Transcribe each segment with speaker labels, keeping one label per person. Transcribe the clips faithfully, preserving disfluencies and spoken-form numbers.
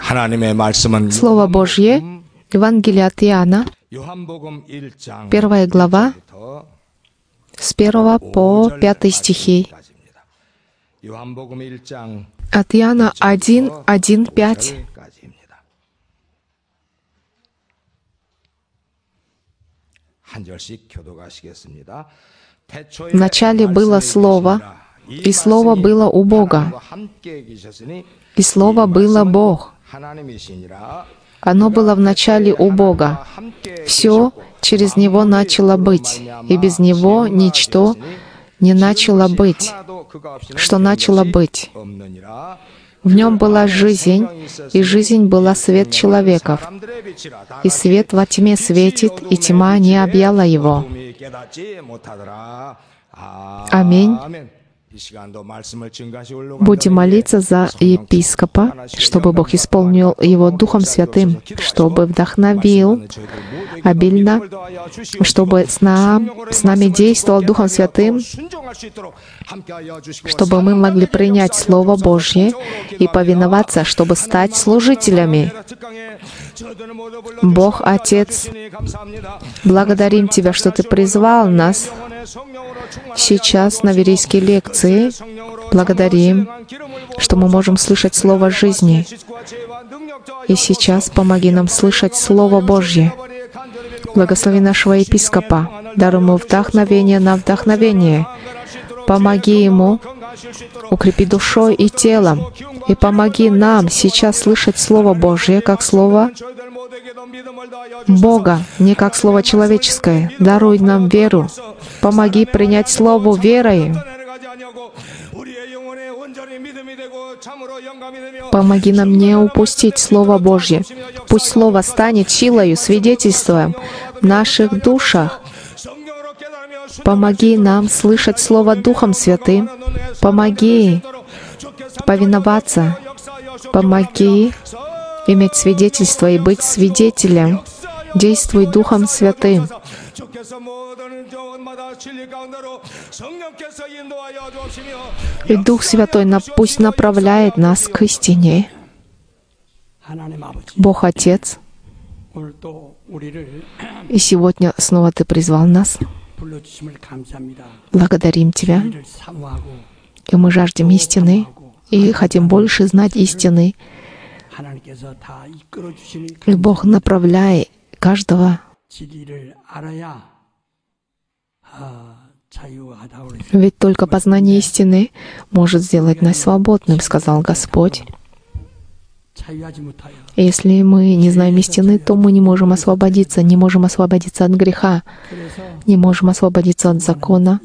Speaker 1: Слово Божье, Евангелие от Иоанна, первая глава, с первого по пятый стихи. От Иоанна один, один, пять. Вначале было Слово, и Слово было у Бога, и Слово было Бог. Оно было вначале у Бога. Все через Него начало быть, и без Него ничто не начало быть. Что начало быть? В Нем была жизнь, и жизнь была свет человеков. И свет во тьме светит, и тьма не объяла его. Аминь. Будем молиться за епископа, чтобы Бог исполнил его Духом Святым, чтобы вдохновил обильно, чтобы с, нам, с нами действовал Духом Святым, чтобы мы могли принять Слово Божье и повиноваться, чтобы стать служителями. Бог Отец, благодарим Тебя, что Ты призвал нас сейчас на верийские лекции. Благодарим, что мы можем слышать Слово жизни. И сейчас помоги нам слышать Слово Божье. Благослови нашего епископа, даруй ему вдохновение на вдохновение. Помоги ему, укрепи душой и телом, и помоги нам сейчас слышать Слово Божье, как Слово Бога, не как Слово человеческое. Даруй нам веру. Помоги принять Слово верой. Помоги нам не упустить Слово Божье. Пусть Слово станет силою, свидетельством в наших душах. Помоги нам слышать Слово Духом Святым. Помоги повиноваться. Помоги иметь свидетельство и быть свидетелем. Действуй Духом Святым. И Дух Святой пусть направляет нас к истине. Бог Отец, и сегодня снова Ты призвал нас. Благодарим Тебя. И мы жаждем истины, и хотим больше знать истины. И Бог, направляй каждого. Ведь только познание истины может сделать нас свободным, сказал Господь. И если мы не знаем истины, то мы не можем освободиться, не можем освободиться от греха, не можем освободиться от закона.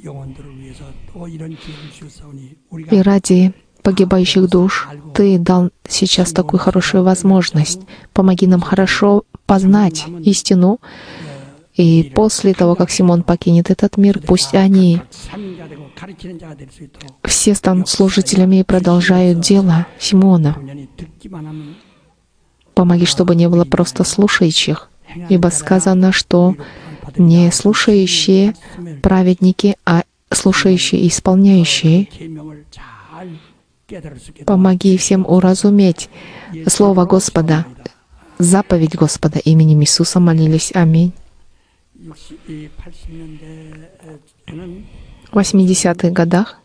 Speaker 1: И ради погибающих душ Ты дал сейчас такую хорошую возможность. Помоги нам хорошо познать истину. И после того, как Симон покинет этот мир, пусть они все станут служителями и продолжают дело Симона. Помоги, чтобы не было просто слушающих, ибо сказано, что не слушающие праведники, а слушающие и исполняющие. Помоги всем уразуметь Слово Господа, заповедь Господа. Именем Иисуса молились. Аминь. В восьмидесятых годах,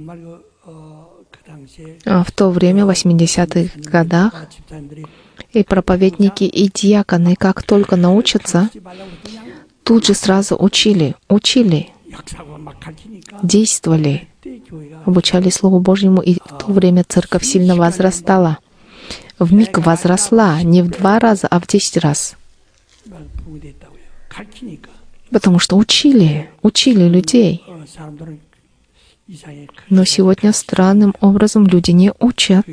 Speaker 1: в то время, в восьмидесятых годах, и проповедники, и диаконы, как только научатся, тут же сразу учили, учили, действовали, обучали Слову Божьему, и в то время церковь сильно возрастала. Вмиг возросла не в два раза, а в десять раз. Потому что учили, учили людей. Но сегодня странным образом люди не учат.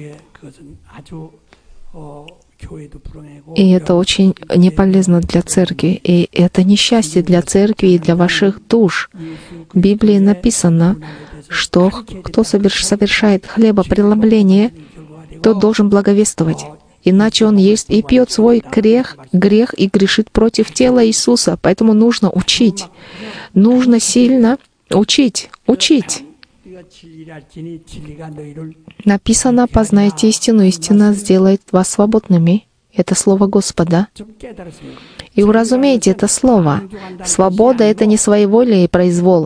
Speaker 1: И это очень неполезно для церкви. И это несчастье для церкви и для ваших душ. В Библии написано, что кто совершает хлебопреломление, тот должен благовествовать. Иначе он ест и пьет свой грех, грех и грешит против тела Иисуса. Поэтому нужно учить. Нужно сильно учить, учить. Написано: «Познайте истину, истина сделает вас свободными». Это слово Господа. И уразумейте это слово. Свобода — это не своеволие и произвол.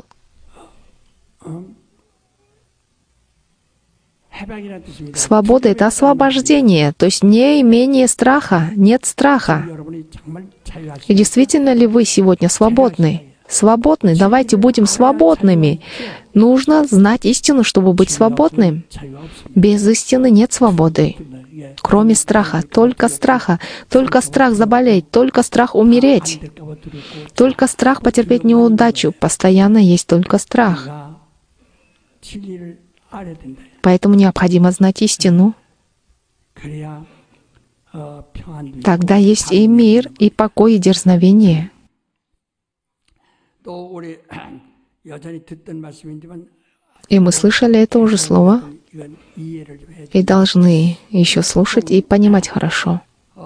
Speaker 1: Свобода — это освобождение, то есть не имение страха, нет страха. И действительно ли вы сегодня свободны? Свободны? Давайте будем свободными. Нужно знать истину, чтобы быть свободным. Без истины нет свободы. Кроме страха, только страха, только страх заболеть, только страх умереть, только страх потерпеть неудачу. Постоянно есть только страх. Поэтому необходимо знать истину. Тогда есть и мир, и покой, и дерзновение. И мы слышали это уже слово, и должны еще слушать и понимать хорошо.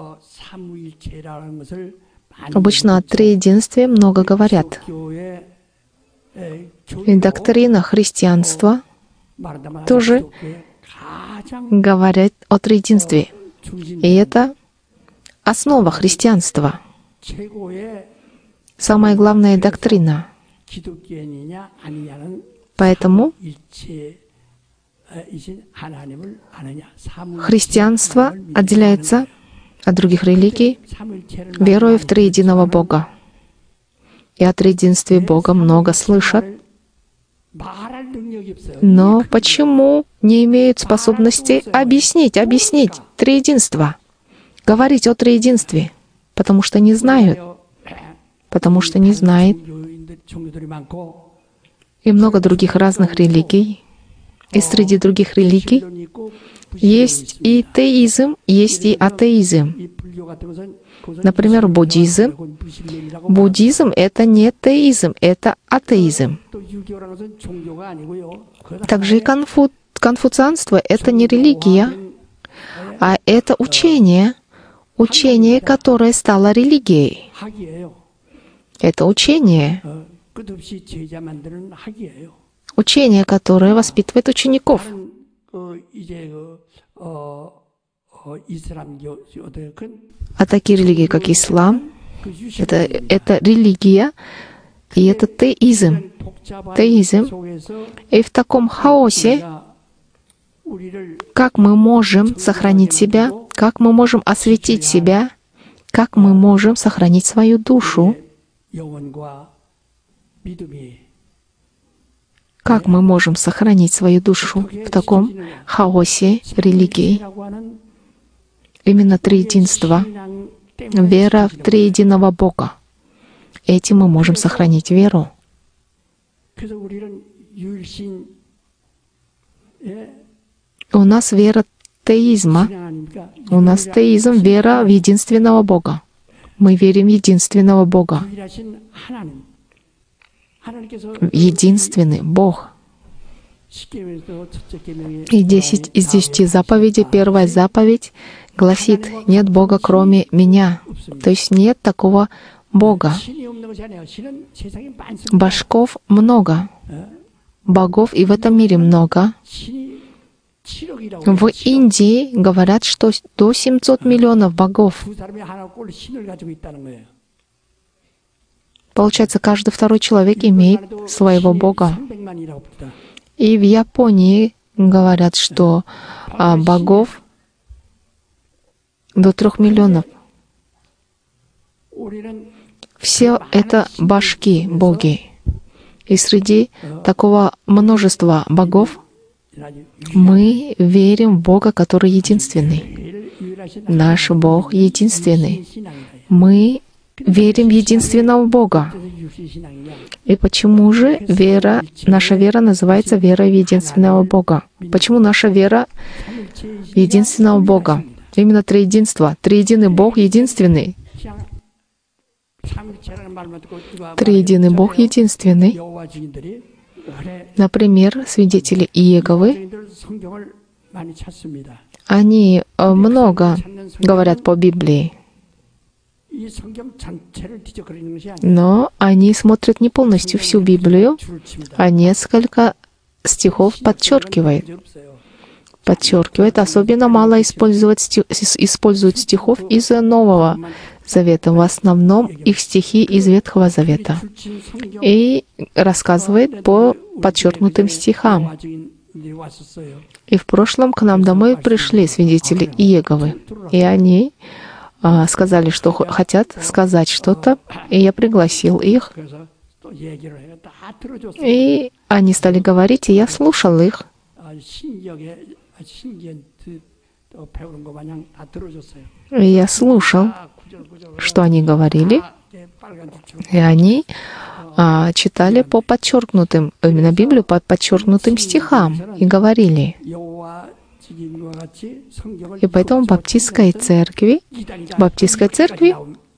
Speaker 1: Обычно о триединстве много говорят. И доктрина христианства тоже говорит о триединстве. И это основа христианства. Самая главная доктрина. Поэтому христианство отделяется от других религий верой в триединого Бога. И о триединстве Бога много слышат. Но почему не имеют способности объяснить, объяснить триединство, говорить о триединстве? Потому что не знают. Потому что не знают. И много других разных религий. И среди других религий есть и теизм, есть и атеизм. Например, буддизм. Буддизм — это не теизм, это атеизм. Также и конфу... конфуцианство — это не религия, а это учение, учение, которое стало религией. Это учение, учение, которое воспитывает учеников. А такие религии, как ислам, это, это религия, и это теизм. Теизм. И в таком хаосе, как мы можем сохранить себя, как мы можем осветить себя, как мы можем сохранить свою душу, как мы можем сохранить свою душу в таком хаосе религии? Именно триединство, вера в триединого Бога. Этим мы можем сохранить веру. У нас вера теизма. У нас теизм, вера в единственного Бога. Мы верим в единственного Бога. Единственный Бог. И десять из десяти заповедей, первая заповедь гласит: «Нет Бога, кроме меня». То есть нет такого Бога. Божков много. Богов и в этом мире много. В Индии говорят, что до семисот миллионов богов. Получается, каждый второй человек имеет своего Бога. И в Японии говорят, что а, богов до трех миллионов. Все это божки, боги. И среди такого множества богов мы верим в Бога, который единственный. Наш Бог единственный. Мы верим в единственного Бога. И почему же вера, наша вера называется верой в единственного Бога? Почему наша вера в единственного Бога? Именно триединство. Триединый Бог единственный. Триединый Бог единственный. Например, свидетели Иеговы, они много говорят по Библии, но они смотрят не полностью всю Библию, а несколько стихов подчеркивает. Подчеркивает. Особенно мало использовать стих, используют стихов из Нового Завета. В основном их стихи из Ветхого Завета. И рассказывает по подчеркнутым стихам. И в прошлом к нам домой пришли свидетели Иеговы. И они а, сказали, что хотят сказать что-то. И я пригласил их. И они стали говорить, и я слушал их. И я слушал, что они говорили. И они а, читали по подчеркнутым, именно Библию по подчеркнутым стихам и говорили. И поэтому в Баптистской церкви, в Баптистской церкви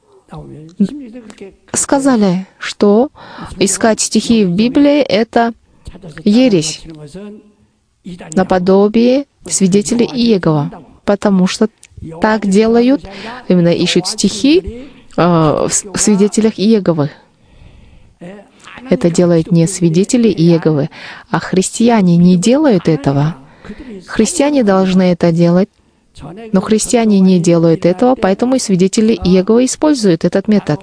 Speaker 1: сказали, что искать стихи в Библии — это ересь, наподобие свидетелей Иегова, потому что так делают, именно ищут стихи э, в свидетелях Иеговы. Это делают не свидетели Иеговы, а христиане не делают этого. Христиане должны это делать, но христиане не делают этого, поэтому и свидетели Иеговы используют этот метод.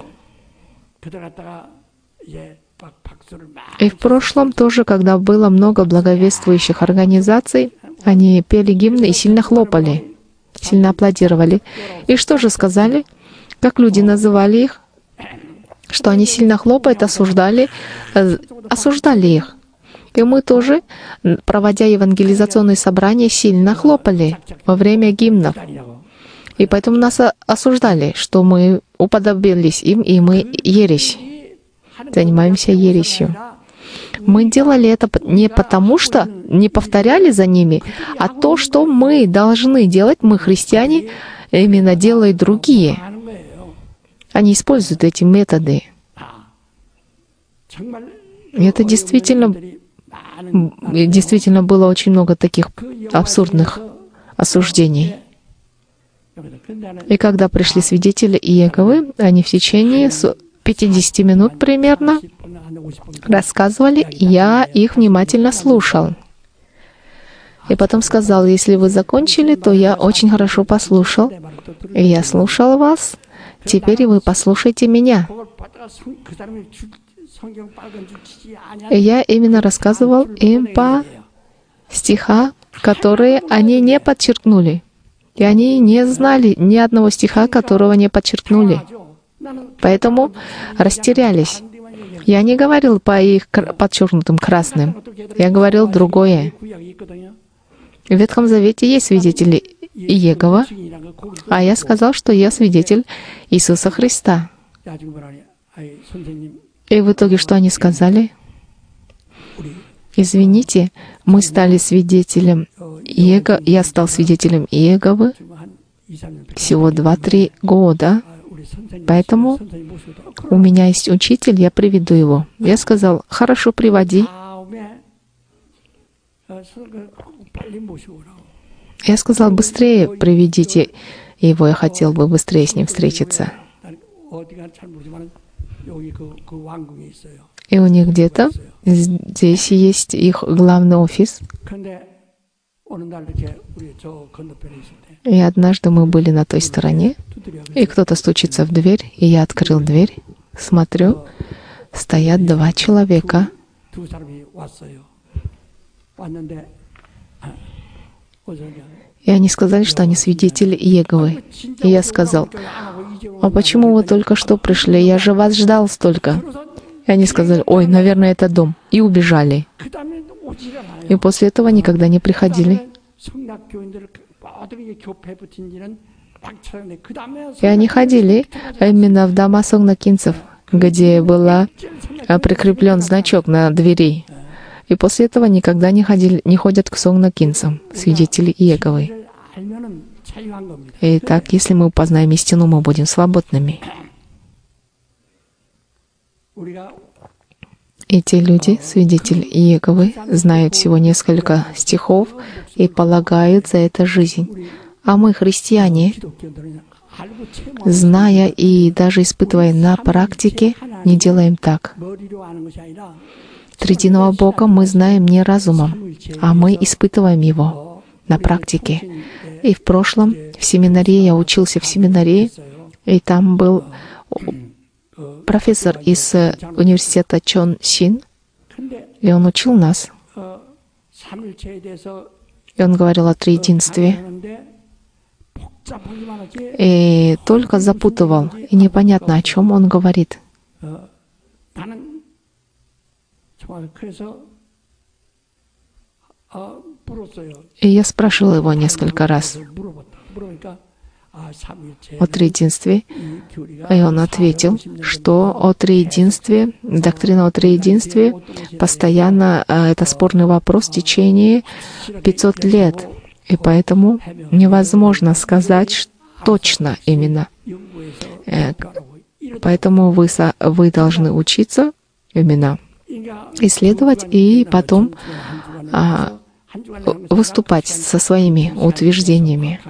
Speaker 1: И в прошлом тоже, когда было много благовествующих организаций, они пели гимны и сильно хлопали, сильно аплодировали. И что же сказали? Как люди называли их? Что они сильно хлопают, осуждали, осуждали их. И мы тоже, проводя евангелизационные собрания, сильно хлопали во время гимнов. И поэтому нас осуждали, что мы уподобились им, и мы ересь, занимаемся ересью. Мы делали это не потому, что не повторяли за ними, а то, что мы должны делать, мы, христиане, именно делают другие. Они используют эти методы. И это действительно, действительно было очень много таких абсурдных осуждений. И когда пришли свидетели Иеговы, они в течение пятидесяти минут примерно рассказывали, и я их внимательно слушал. И потом сказал, если вы закончили, то я очень хорошо послушал. И я слушал вас, теперь вы послушайте меня. И я именно рассказывал им по стихам, которые они не подчеркнули. И они не знали ни одного стиха, которого не подчеркнули. Поэтому растерялись. Я не говорил по их подчеркнутым красным. Я говорил другое. В Ветхом Завете есть свидетели Иегова, а я сказал, что я свидетель Иисуса Христа. И в итоге что они сказали? Извините, мы стали свидетелем Иеговы, я стал свидетелем Иеговы всего два-три года, поэтому у меня есть учитель, я приведу его. Я сказал, хорошо, приводи. Я сказал, быстрее приведите его, я хотел бы быстрее с ним встретиться. И у них где-то здесь есть их главный офис. И однажды мы были на той стороне, и кто-то стучится в дверь, и я открыл дверь, смотрю, стоят два человека. И они сказали, что они свидетели Иеговы. И я сказал, а почему вы только что пришли? Я же вас ждал столько. И они сказали, ой, наверное, это дом. И убежали. И после этого никогда не приходили. И они ходили именно в дома согнакинцев, где был прикреплен значок на двери. И после этого никогда не, ходили, не ходят к согнакинцам, свидетели Иеговы. Итак, если мы познаем истину, мы будем свободными. Эти люди, свидетели Иеговы, знают всего несколько стихов и полагают за это жизнь. А мы, христиане, зная и даже испытывая на практике, не делаем так. Триединого Бога мы знаем не разумом, а мы испытываем Его на практике. И в прошлом, в семинарии, я учился в семинарии, и там был профессор из университета Чон Син, и он учил нас. И он говорил о триединстве. И только запутывал, и непонятно, о чем он говорит. И я спрашивал его несколько раз о триединстве, и он ответил, что о триединстве, доктрина о триединстве постоянно, это спорный вопрос в течение пятисот лет, и поэтому невозможно сказать точно именно. Поэтому вы, вы должны учиться именно исследовать и потом а, выступать со своими утверждениями.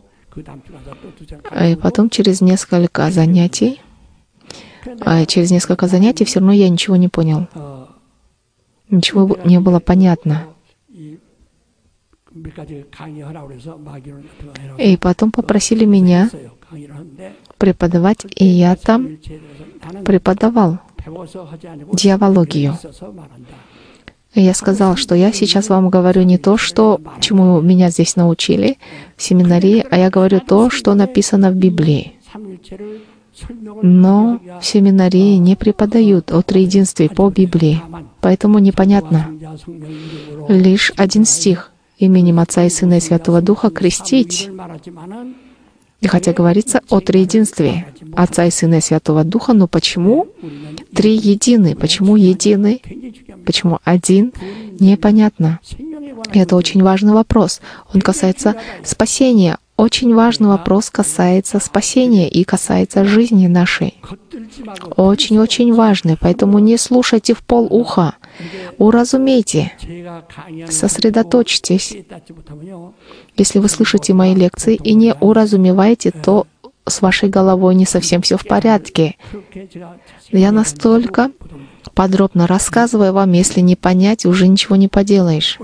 Speaker 1: И потом через несколько занятий, а через несколько занятий все равно я ничего не понял. Ничего не было понятно. И потом попросили меня преподавать, и я там преподавал диалогию. И я сказал, что я сейчас вам говорю не то, что, чему меня здесь научили в семинарии, а я говорю то, что написано в Библии. Но в семинарии не преподают о триединстве по Библии, поэтому непонятно. Лишь один стих: именем Отца и Сына и Святого Духа крестить. И хотя говорится о триединстве Отца и Сына и Святого Духа, но почему три едины? Почему едины? Почему один? Непонятно. И это очень важный вопрос. Он касается спасения. Очень важный вопрос касается спасения и касается жизни нашей. Очень-очень важный. Поэтому не слушайте в полуха. Уразумейте. Сосредоточьтесь. Если вы слышите мои лекции и не уразумеваете, то с вашей головой не совсем все в порядке. Я настолько подробно рассказываю вам, если не понять, уже ничего не поделаешь.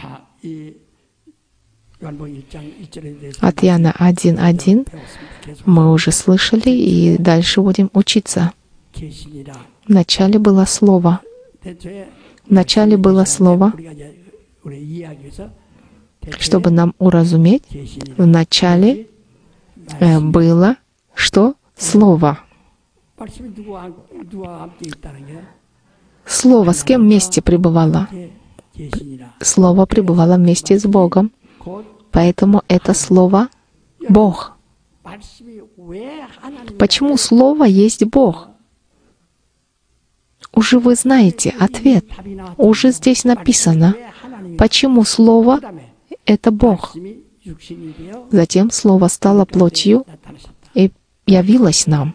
Speaker 1: От Иоанна один один мы уже слышали, и дальше будем учиться. Вначале было Слово. Вначале было Слово. Чтобы нам уразуметь, вначале э, было что? Слово. Слово с кем вместе пребывало? Слово пребывало вместе с Богом. Поэтому это Слово — Бог. Почему Слово есть Бог? Уже вы знаете ответ. Уже здесь написано, почему Слово — это Бог. Затем Слово стало плотью и явилось нам.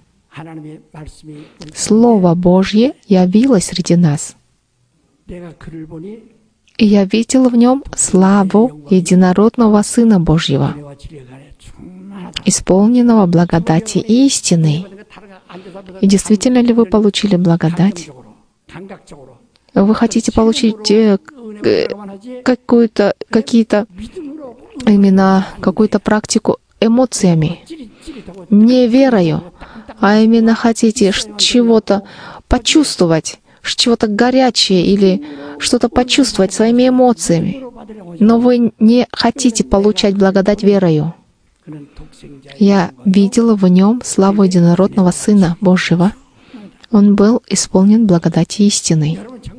Speaker 1: Слово Божье явилось среди нас. И я видел в нем славу единородного Сына Божьего, исполненного благодати и истины. И действительно ли вы получили благодать? Вы хотите получить э, какую-то, какие-то, именно какую-то практику эмоциями, не верою, а именно хотите чего-то почувствовать, чего-то горячее или что-то почувствовать своими эмоциями, но вы не хотите получать благодать верою. Я видела в нем славу единородного Сына Божьего. Он был исполнен благодати истины.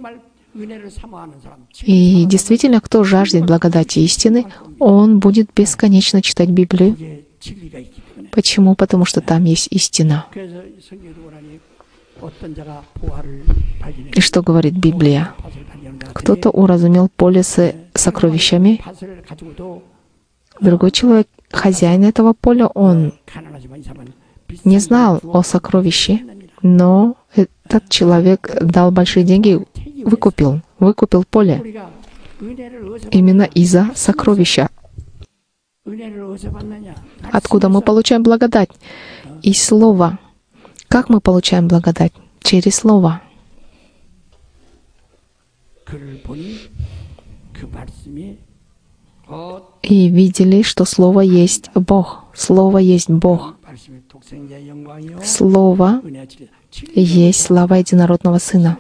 Speaker 1: И действительно, кто жаждет благодати истины, он будет бесконечно читать Библию. Почему? Потому что там есть истина. И что говорит Библия? Кто-то уразумел поле с сокровищами. Другой человек, хозяин этого поля, он не знал о сокровище, но этот человек дал большие деньги, выкупил, выкупил поле именно из-за сокровища. Откуда мы получаем благодать? Из Слова. Как мы получаем благодать? Через Слово. и видели, что Слово есть Бог. Слово есть Бог. Слово есть слава Единородного Сына,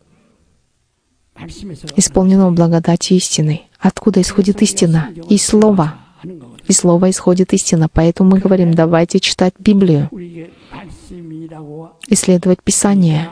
Speaker 1: исполненного благодатью истины. Откуда исходит истина? Из Слова. Из Слова исходит истина. Поэтому мы говорим, давайте читать Библию, исследовать Писание.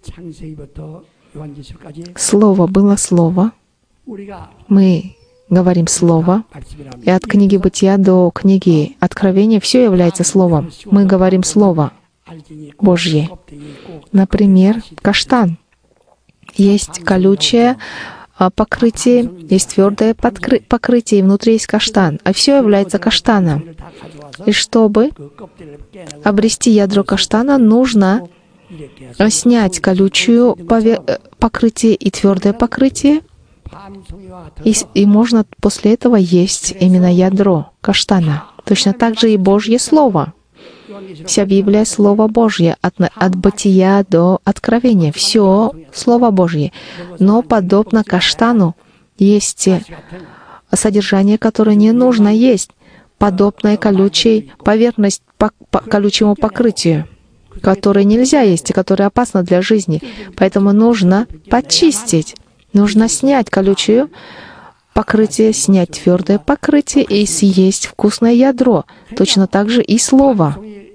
Speaker 1: Слово было Слово. Мы говорим Слово. И от книги Бытия до книги Откровения все является Словом. Мы говорим Слово Божье. Например, каштан. Есть колючее покрытие, есть твердое покрытие, и внутри есть каштан. А все является каштаном. И чтобы обрести ядро каштана, нужно снять колючую покрытие и твердое покрытие, и, и можно после этого есть именно ядро каштана. Точно так же и Божье Слово. Вся Библия — Слово Божье, от, от Бытия до Откровения. Все Слово Божье. Но подобно каштану есть содержание, которое не нужно есть, подобное колючей поверхность, по, по, колючему покрытию, которое нельзя есть и которое опасно для жизни. Поэтому нужно почистить, нужно снять колючую покрытие, снять твердое покрытие и съесть вкусное ядро. Точно так же и Слово.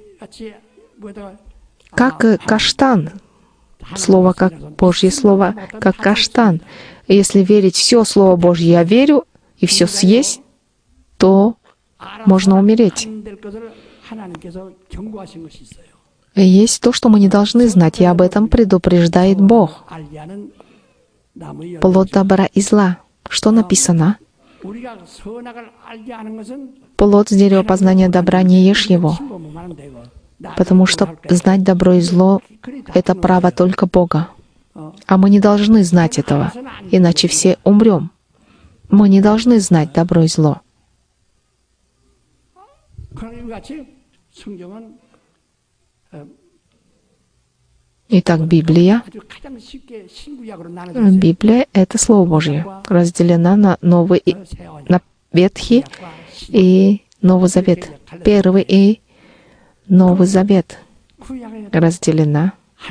Speaker 1: Как каштан. Слово как Божье Слово, как каштан. И если верить все Слово Божье, я верю, и все съесть, то можно умереть. И есть то, что мы не должны знать, и об этом предупреждает Бог. Плод добра и зла. Что написано? Плод с дерева познания добра, не ешь его. Потому что знать добро и зло — это право только Бога. А мы не должны знать этого, иначе все умрем. Мы не должны знать добро и зло. Итак, Библия. Библия — это Слово Божье, разделена на Новый и на Ветхий и Новый Завет. Первый и Новый Завет разделена.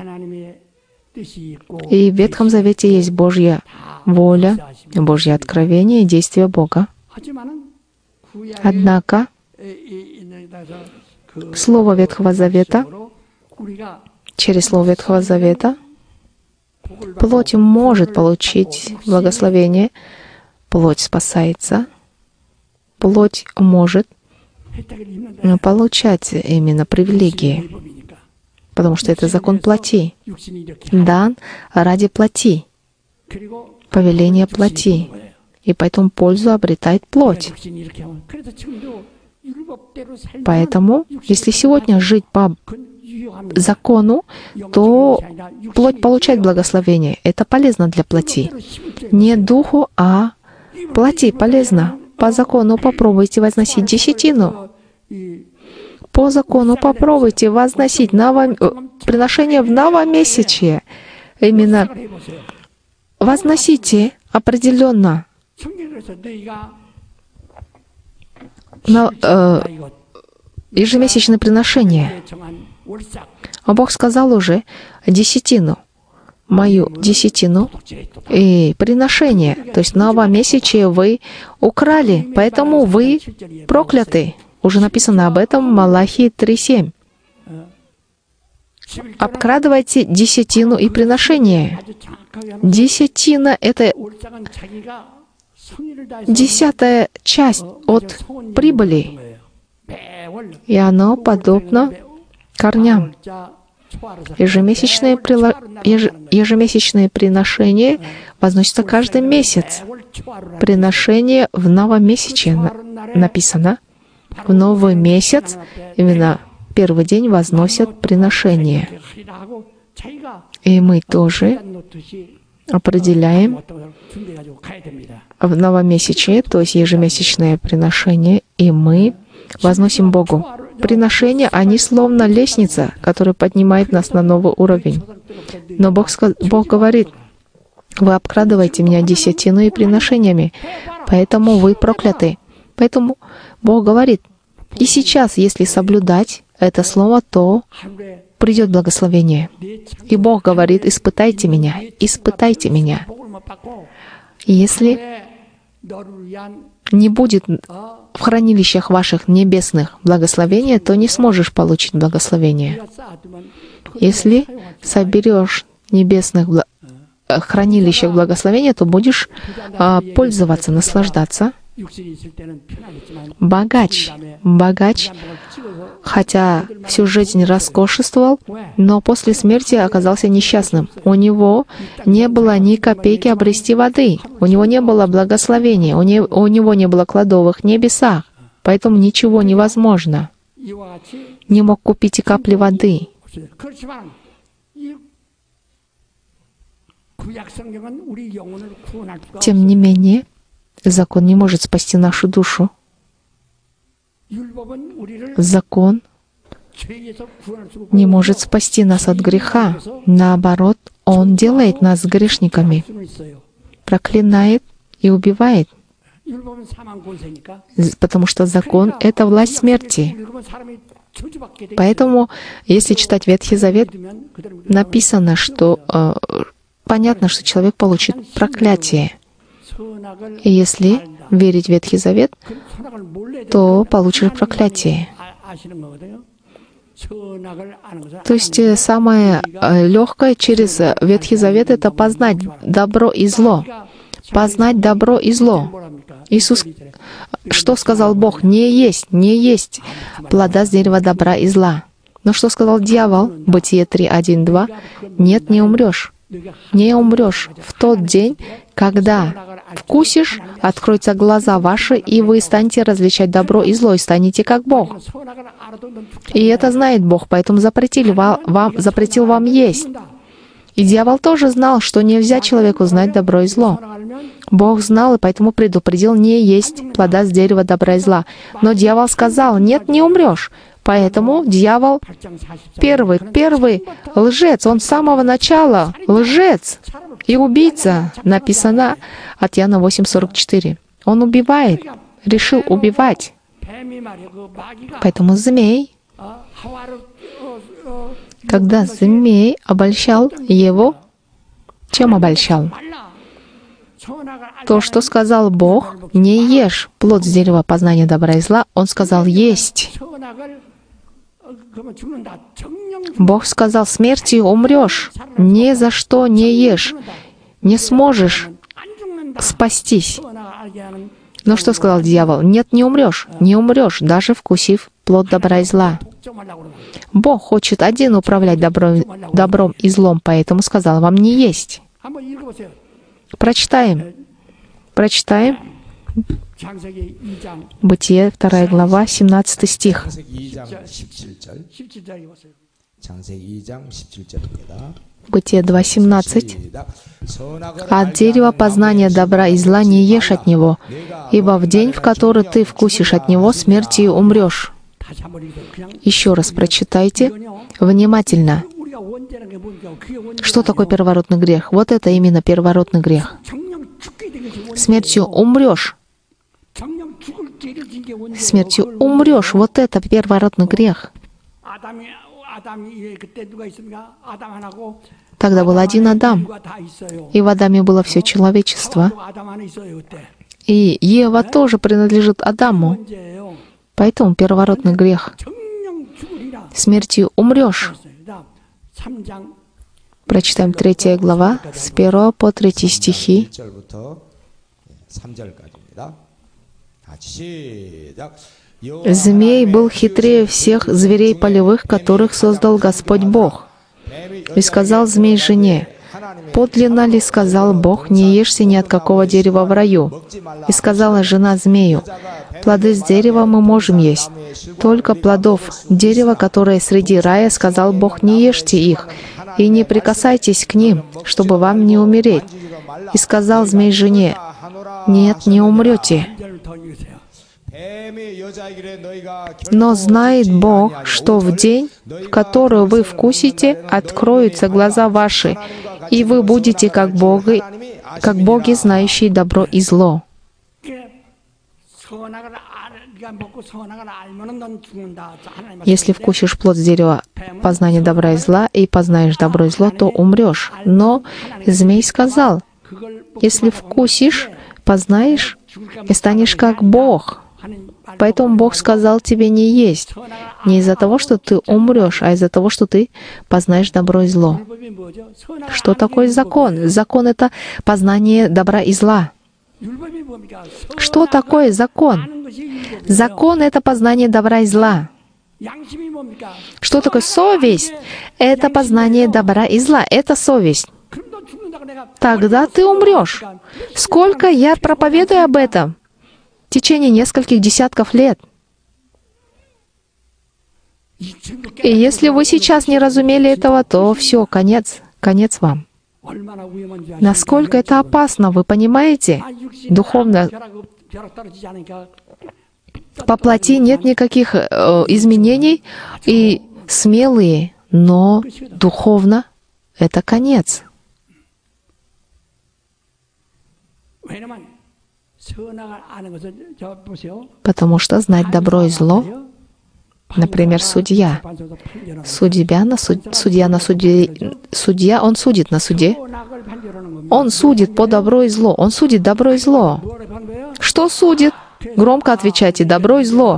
Speaker 1: И в Ветхом Завете есть Божья воля, Божье откровение и действие Бога. Однако Слово Ветхого Завета, через Слово Ветхого Завета, плоть может получить благословение, плоть спасается, плоть может получать именно привилегии, потому что это закон плоти, дан ради плоти, повеление плоти, и поэтому пользу обретает плоть. Поэтому, если сегодня жить по закону, то плоть получает благословение. Это полезно для плоти. Не духу, а плоти полезно. По закону попробуйте возносить десятину. По закону попробуйте возносить ново... приношение в новомесячье. Именно возносите определенно на, э, ежемесячное приношение. А Бог сказал уже десятину, мою десятину и приношение. То есть новомесячие вы украли, поэтому вы прокляты. Уже написано об этом в Малахии три семь. Обкрадывайте десятину и приношение. Десятина — это десятая часть от прибыли, и оно подобно корням. Ежемесячные, прило... еж... ежемесячные приношения возносятся каждый месяц. Приношение в новомесячье написано. В новый месяц, именно первый день, возносят приношение. И мы тоже определяем в новомесячье, то есть ежемесячное приношение, и мы возносим Богу. Приношения, они словно лестница, которая поднимает нас на новый уровень. Но Бог, Бог говорит, Вы обкрадываете меня десятиной и приношениями, поэтому вы прокляты. Поэтому Бог говорит, и сейчас, если соблюдать это слово, то придет благословение. И Бог говорит, испытайте меня, испытайте меня. И если не будет в хранилищах ваших небесных благословения, то не сможешь получить благословение. Если соберешь небесных бла- хранилищах благословения, то будешь а, пользоваться, наслаждаться. Богач, богач, хотя всю жизнь роскошествовал, но после смерти оказался несчастным. У него не было ни копейки обрести воды, у него не было благословения, у, не, у него не было кладовых в небесах, поэтому ничего невозможно. Не мог купить и капли воды. Тем не менее, закон не может спасти нашу душу. Закон не может спасти нас от греха. Наоборот, он делает нас грешниками, проклинает и убивает. Потому что закон — это власть смерти. Поэтому, если читать Ветхий Завет, написано, что э, понятно, что человек получит проклятие. И если верить в Ветхий Завет, то получишь проклятие. То есть самое легкое через Ветхий Завет — это познать добро и зло. Познать добро и зло. Иисус, что сказал Бог? Не есть, не есть плода с дерева добра и зла. Но что сказал дьявол? Бытие три, один, два. Нет, не умрешь. Не умрешь. В тот день, когда вкусишь, откроются глаза ваши, и вы станете различать добро и зло, и станете как Бог. И это знает Бог, поэтому запретили вам, вам, запретил вам есть. И дьявол тоже знал, что нельзя человеку знать добро и зло. Бог знал, и поэтому предупредил не есть плода с дерева добра и зла. Но дьявол сказал, нет, не умрешь. Поэтому дьявол первый, первый лжец, он с самого начала лжец и убийца, написано от Иоанна восемь сорок четыре. Он убивает, решил убивать. Поэтому змей, когда змей обольщал его, чем обольщал? То, что сказал Бог, не ешь плод с дерева познания добра и зла, он сказал есть. Бог сказал, смертью умрешь, ни за что не ешь, не сможешь спастись. Но что сказал дьявол? Нет, не умрешь, не умрешь, даже вкусив плод добра и зла. Бог хочет один управлять добром, добром и злом, поэтому сказал вам не есть. Прочитаем. Прочитаем. Бытие, вторая глава, семнадцатый стих. Бытие два, семнадцать. «От дерева познания добра и зла не ешь от него, ибо в день, в который ты вкусишь от него, смертью умрешь». Еще раз прочитайте внимательно. Что такое первородный грех? Вот это именно первородный грех. Смертью умрешь. Смертью умрешь. Вот это первородный грех. Тогда был один Адам, и в Адаме было все человечество. И Ева тоже принадлежит Адаму. Поэтому первородный грех. Смертью умрешь. Прочитаем третья глава, с первого по третий стихи. «Змей был хитрее всех зверей полевых, которых создал Господь Бог. И сказал змей жене, подлинно ли сказал Бог, не ешься ни от какого дерева в раю? И сказала жена змею, плоды с дерева мы можем есть, только плодов дерева, которое среди рая, сказал Бог, не ешьте их, и не прикасайтесь к ним, чтобы вам не умереть. И сказал змей жене, нет, не умрете. Но знает Бог, что в день, в который вы вкусите, откроются глаза ваши, и вы будете как боги, как боги, знающие добро и зло. Если вкусишь плод с дерева познания добра и зла, и познаешь добро и зло, то умрешь. Но змей сказал, если вкусишь, познаешь и станешь как Бог. Поэтому Бог сказал тебе не есть. Не из-за того, что ты умрешь, а из-за того, что ты познаешь добро и зло. Что такое закон? Закон — это познание добра и зла. Что такое закон? Закон — это познание добра и зла. Что такое совесть? Это познание добра и зла. Это совесть. Тогда ты умрешь. Сколько я проповедую об этом? В течение нескольких десятков лет. И если вы сейчас не разумели этого, то все, конец, конец вам. Насколько это опасно, вы понимаете? Духовно. По плоти нет никаких э, изменений, и смелые, но духовно это конец. Потому что знать добро и зло, например, судья. Судья на, суд, судья на суде, судья, он судит на суде. Он судит по добро и зло. Он судит добро и зло. Что судит? Громко отвечайте: добро и зло.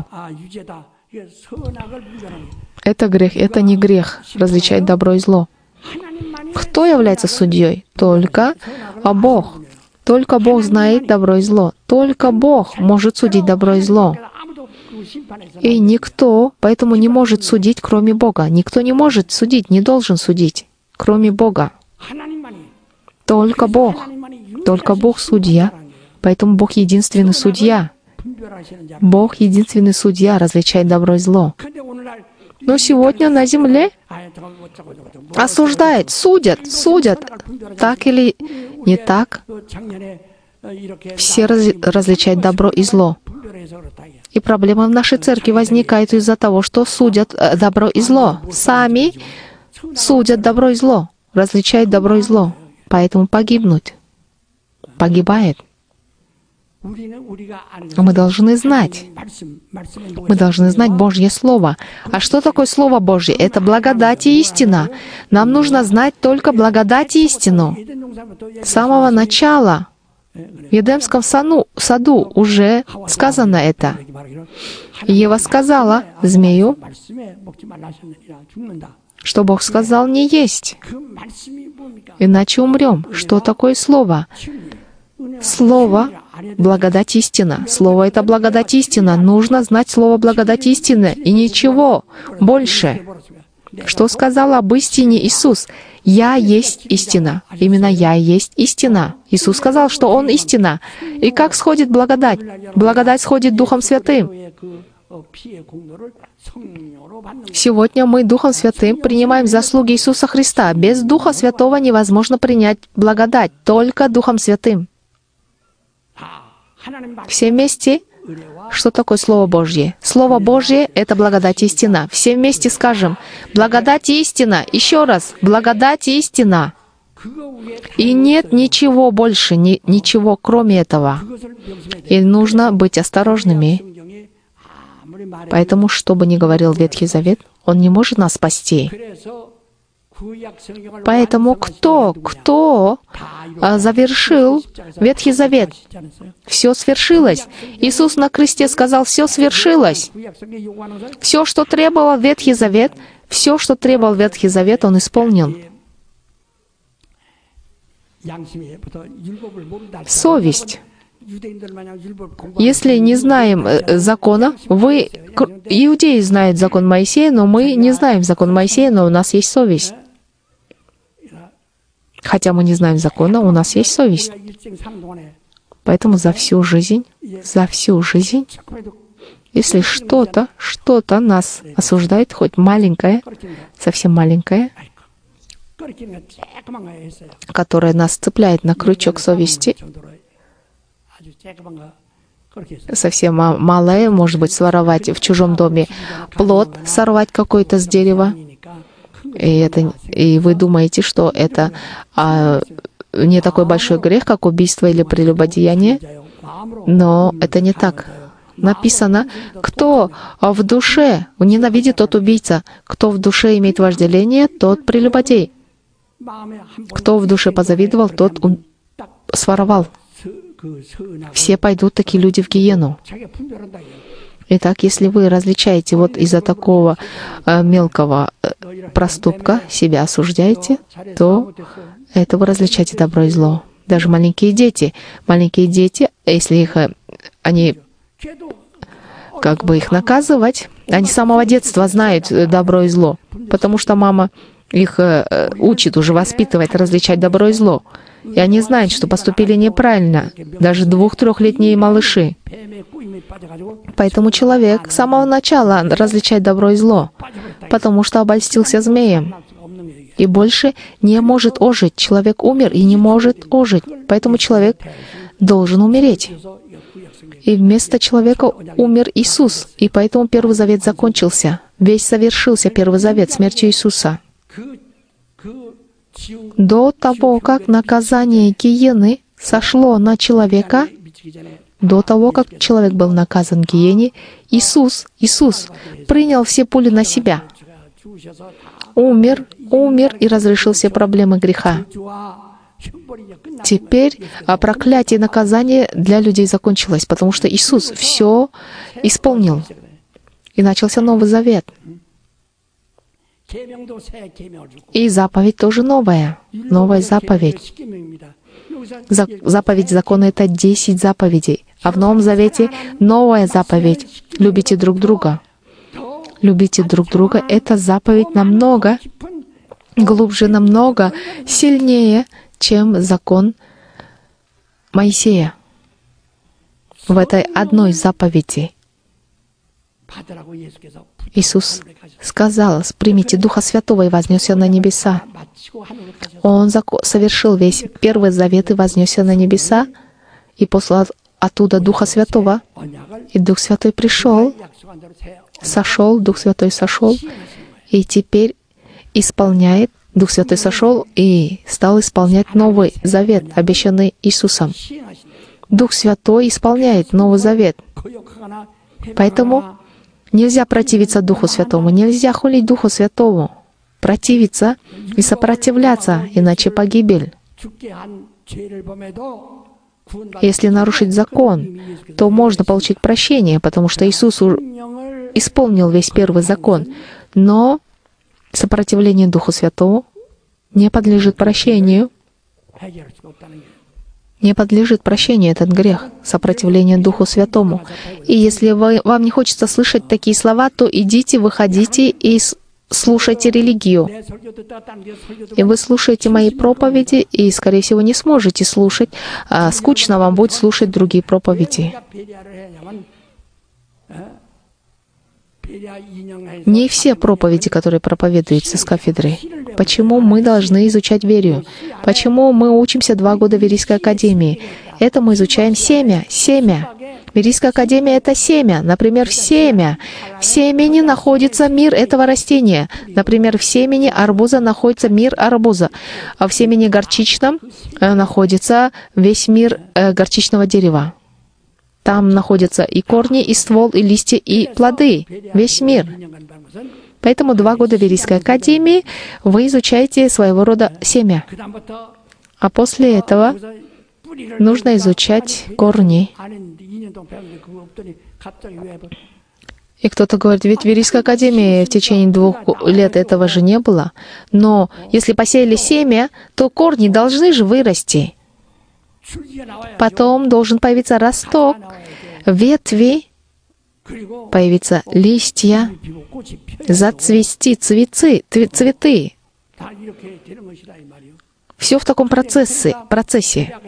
Speaker 1: Это грех, это не грех, различать добро и зло. Кто является судьей? Только Бог. Только Бог знает добро и зло. Только Бог может судить добро и зло. И никто поэтому не может судить, кроме Бога. Никто не может судить, не должен судить, кроме Бога. Только Бог. Только Бог судья. Поэтому Бог единственный судья. Бог единственный судья, различает добро и зло. Но сегодня на земле осуждают, судят, судят. Так или не так, все раз, различают добро и зло. И проблема в нашей церкви возникает из-за того, что судят добро и зло. Сами судят добро и зло, различают добро и зло. Поэтому погибнуть. Погибает. Мы должны знать. Мы должны знать Божье Слово. А что такое Слово Божье? Это благодать и истина. Нам нужно знать только благодать и истину. С самого начала в Едемском саду уже сказано это. Ева сказала змею, что Бог сказал не есть, иначе умрем. Что такое Слово? Слово — благодать истина. Слово — это благодать истина. Нужно знать Слово благодать истины и ничего больше. Что сказал об истине Иисус? «Я есть истина». Именно «Я есть истина». Иисус сказал, что Он истина. И как сходит благодать? Благодать сходит Духом Святым. Сегодня мы Духом Святым принимаем заслуги Иисуса Христа. Без Духа Святого невозможно принять благодать, только Духом Святым. Все вместе. Что такое Слово Божье? Слово Божье — это благодать и истина. Все вместе скажем: благодать и истина. Еще раз: благодать и истина. И нет ничего больше, ни, ничего кроме этого. И нужно быть осторожными. Поэтому, что бы ни говорил Ветхий Завет, он не может нас спасти. Поэтому кто, кто завершил Ветхий Завет? Все свершилось. Иисус на кресте сказал: все свершилось. Все, что требовал Ветхий Завет, все, что требовал Ветхий Завет, Он исполнил. Совесть. Если не знаем закона, вы, иудеи, знают закон Моисея, но мы не знаем закон Моисея, но у нас есть совесть. Хотя мы не знаем закона, у нас есть совесть. Поэтому за всю жизнь, за всю жизнь, если что-то, что-то нас осуждает, хоть маленькое, совсем маленькое, которое нас цепляет на крючок совести, совсем малое, может быть, своровать в чужом доме плод, сорвать какой-то с дерева, и, это, и вы думаете, что это а, не такой большой грех, как убийство или прелюбодеяние, но это не так. Написано, кто в душе ненавидит, тот убийца, кто в душе имеет вожделение, тот прелюбодей, кто в душе позавидовал, тот своровал. Все пойдут такие люди в гиену. Итак, если вы различаете вот из-за такого э, мелкого э, проступка, себя осуждаете, то это вы различаете добро и зло. Даже маленькие дети. Маленькие дети, если их, э, они, как бы их наказывать, они с самого детства знают добро и зло, потому что мама их э, учит, уже воспитывает различать добро и зло. И они знают, что поступили неправильно, даже двух-трехлетние малыши. Поэтому человек с самого начала различает добро и зло, потому что обольстился змеем. И больше не может ожить. Человек умер и не может ожить. Поэтому человек должен умереть. И вместо человека умер Иисус. И поэтому Первый Завет закончился. Весь совершился Первый Завет смертью Иисуса. До того, как наказание гиены сошло на человека, до того, как человек был наказан в гиене, Иисус, Иисус принял все пули на себя. Умер, умер и разрешил все проблемы греха. Теперь проклятие и наказание для людей закончилось, потому что Иисус все исполнил. И начался Новый Завет. И заповедь тоже новая. Новая заповедь. За, заповедь закона — это десять заповедей. А в Новом Завете новая заповедь. Любите друг друга. Любите друг друга — это заповедь намного глубже, намного сильнее, чем закон Моисея. В этой одной заповеди Иисус сказал: «Примите Духа Святого», и вознесся на небеса. Он совершил весь Первый Завет и вознесся на небеса, и послал оттуда Духа Святого. И Дух Святой пришел, сошел, Дух Святой сошел, и теперь исполняет. Дух Святой сошел и стал исполнять Новый Завет, обещанный Иисусом. Дух Святой исполняет Новый Завет. Поэтому нельзя противиться Духу Святому, нельзя хулить Духу Святому, противиться и сопротивляться, иначе погибель. Если нарушить закон, то можно получить прощение, потому что Иисус исполнил весь первый закон, но сопротивление Духу Святому не подлежит прощению. Не подлежит прощению этот грех, сопротивление Духу Святому. И если вы, вам не хочется слышать такие слова, то идите, выходите и слушайте религию. И вы слушаете мои проповеди, и, скорее всего, не сможете слушать. А скучно вам будет слушать другие проповеди. Не все проповеди, которые проповедуются с кафедры. Почему мы должны изучать верию? Почему мы учимся два года в Верийской академии? Это мы изучаем семя, семя. Верийская академия — это семя. Например, в семя. В семени находится мир этого растения. Например, в семени арбуза находится мир арбуза. А в семени горчичном находится весь мир горчичного дерева. Там находятся и корни, и ствол, и листья, и плоды. Весь мир. Поэтому два года в Верийской академии вы изучаете своего рода семя. А после этого нужно изучать корни. И кто-то говорит, ведь в Верийской академии в течение двух лет этого же не было. Но если посеяли семя, то корни должны же вырасти. Потом должен появиться росток, ветви, появятся листья, зацвести цветы, цветы. Все в таком процессе, процессе.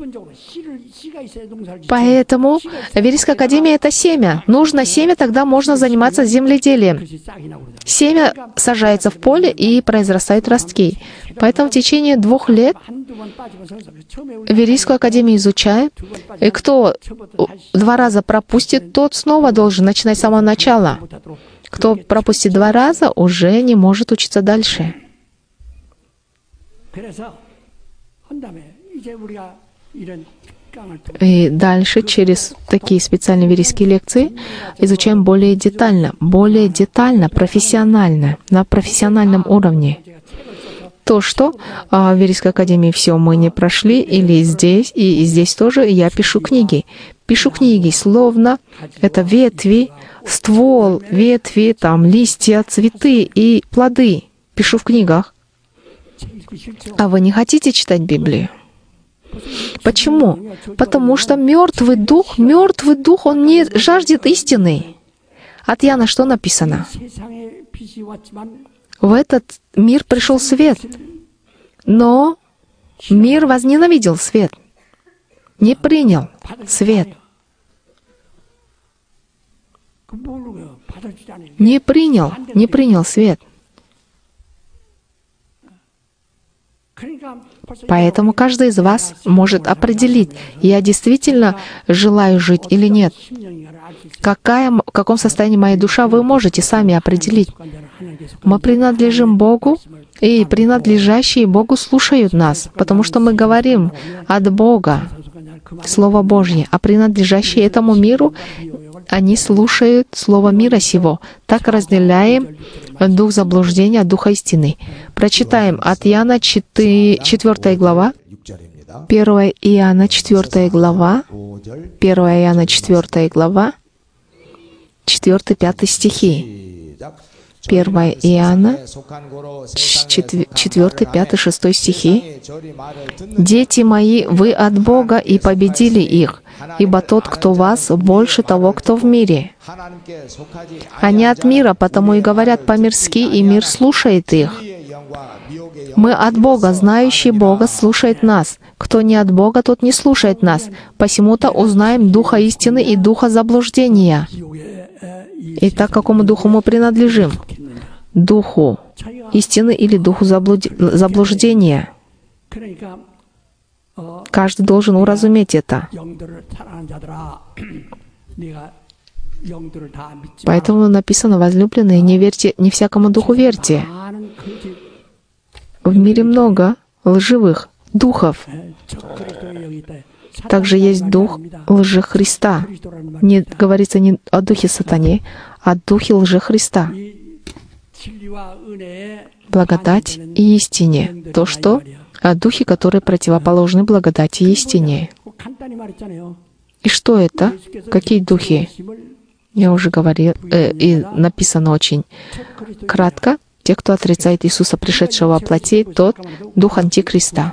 Speaker 1: Поэтому Верийская академия — это семя. Нужно семя, тогда можно заниматься земледелием. Семя сажается в поле и произрастают ростки. Поэтому в течение двух лет Верийскую академию изучаем, и кто два раза пропустит, тот снова должен начинать с самого начала. Кто пропустит два раза, уже не может учиться дальше. И дальше, через такие специальные верийские лекции, изучаем более детально, более детально, профессионально, на профессиональном уровне. То, что а, в Верийской академии все мы не прошли, или здесь, и здесь тоже я пишу книги. Пишу книги, словно это ветви, ствол, ветви, там, листья, цветы и плоды. Пишу в книгах. А вы не хотите читать Библию? Почему? Потому что мертвый дух, мертвый дух, он не жаждет истины. От Иоанна что написано? В этот мир пришел свет, но мир возненавидел свет, не принял свет. Не принял, не принял свет. Поэтому каждый из вас может определить, я действительно желаю жить или нет. Какая, в каком состоянии моя душа, вы можете сами определить. Мы принадлежим Богу, и принадлежащие Богу слушают нас, потому что мы говорим от Бога, Слово Божье, а принадлежащие этому миру, они слушают Слово мира сего. Так разделяем дух заблуждения от духа истины. Прочитаем от Иоанна четвёртая глава, первое Иоанна четвёртая глава, первое Иоанна четвёртая глава, четвёртый-пятый стихи. первое Иоанна, четвёртый, пятый, шестой стихи. «Дети мои, вы от Бога и победили их, ибо тот, кто в вас, больше того, кто в мире. Они от мира, потому и говорят по-мирски, и мир слушает их. Мы от Бога, знающий Бога слушает нас. Кто не от Бога, тот не слушает нас. Посему-то узнаем духа истины и духа заблуждения». Итак, какому духу мы принадлежим? Духу истины или духу заблуд... заблуждения? Каждый должен уразуметь это. Поэтому написано: возлюбленные, не верьте, не всякому духу верьте. В мире много лживых духов. Также есть дух лжи Христа. Не говорится не о духе сатане, а о духе лжи Христа. Благодать и истине. То, что о духе, которые противоположны благодати и истине. И что это? Какие духи? Я уже говорил, э, и написано очень кратко. Те, кто отрицает Иисуса, пришедшего во плоти, тот дух Антихриста.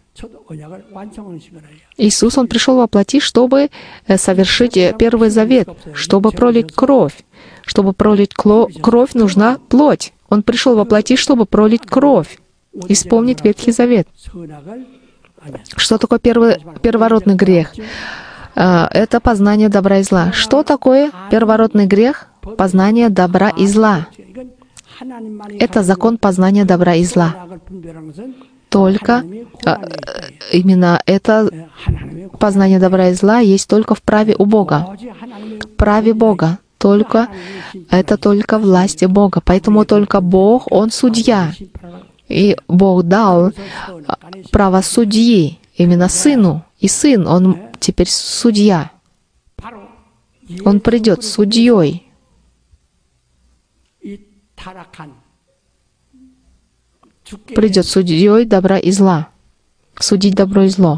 Speaker 1: Иисус, Он пришел во плоти, чтобы совершить Первый Завет, чтобы пролить кровь. Чтобы пролить кровь, нужна плоть. Он пришел во плоти, чтобы пролить кровь, исполнить Ветхий Завет. Что такое первый, первородный грех? Это познание добра и зла. Что такое первородный грех? Познание добра и зла. Это закон познания добра и зла. Только именно это познание добра и зла есть только в праве у Бога. В праве Бога. Только, это только власть Бога. Поэтому только Бог, Он судья. И Бог дал право судьи именно Сыну. И Сын, Он теперь судья. Он придет судьей. Придет судьей добра и зла. Судить добро и зло.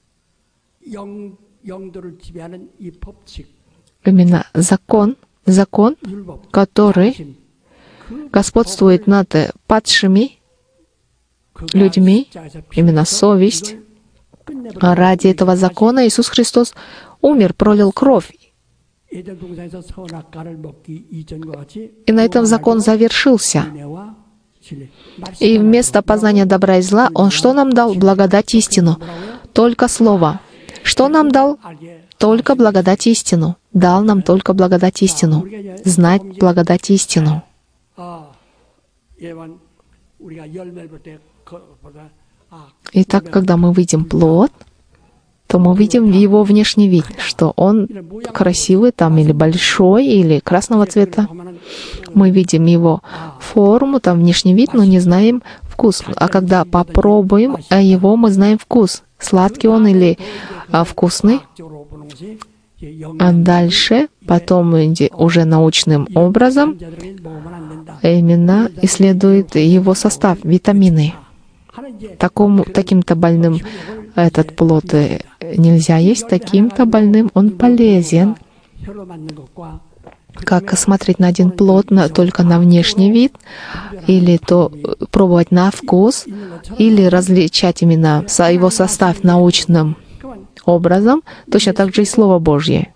Speaker 1: Именно закон, закон, который господствует над падшими людьми, именно совесть. А ради этого закона Иисус Христос умер, пролил кровь. И на этом закон завершился. И вместо познания добра и зла Он что нам дал? Благодать и истину. Только Слово. Что нам дал? Только благодать и истину. Дал нам только благодать и истину. Знать благодать и истину. Итак, когда мы видим плод, то мы видим его внешний вид, что он красивый там, или большой, или красного цвета. Мы видим его форму, там внешний вид, но не знаем вкус. А когда попробуем его, мы знаем вкус. Сладкий он или а, вкусный. А дальше, потом уже научным образом, именно исследует его состав, витамины. Такому, таким-то больным этот плод нельзя есть, таким-то больным он полезен. Как смотреть на один плод на, только на внешний вид, или то пробовать на вкус, или различать именно его состав научным образом, точно так же и Слово Божье.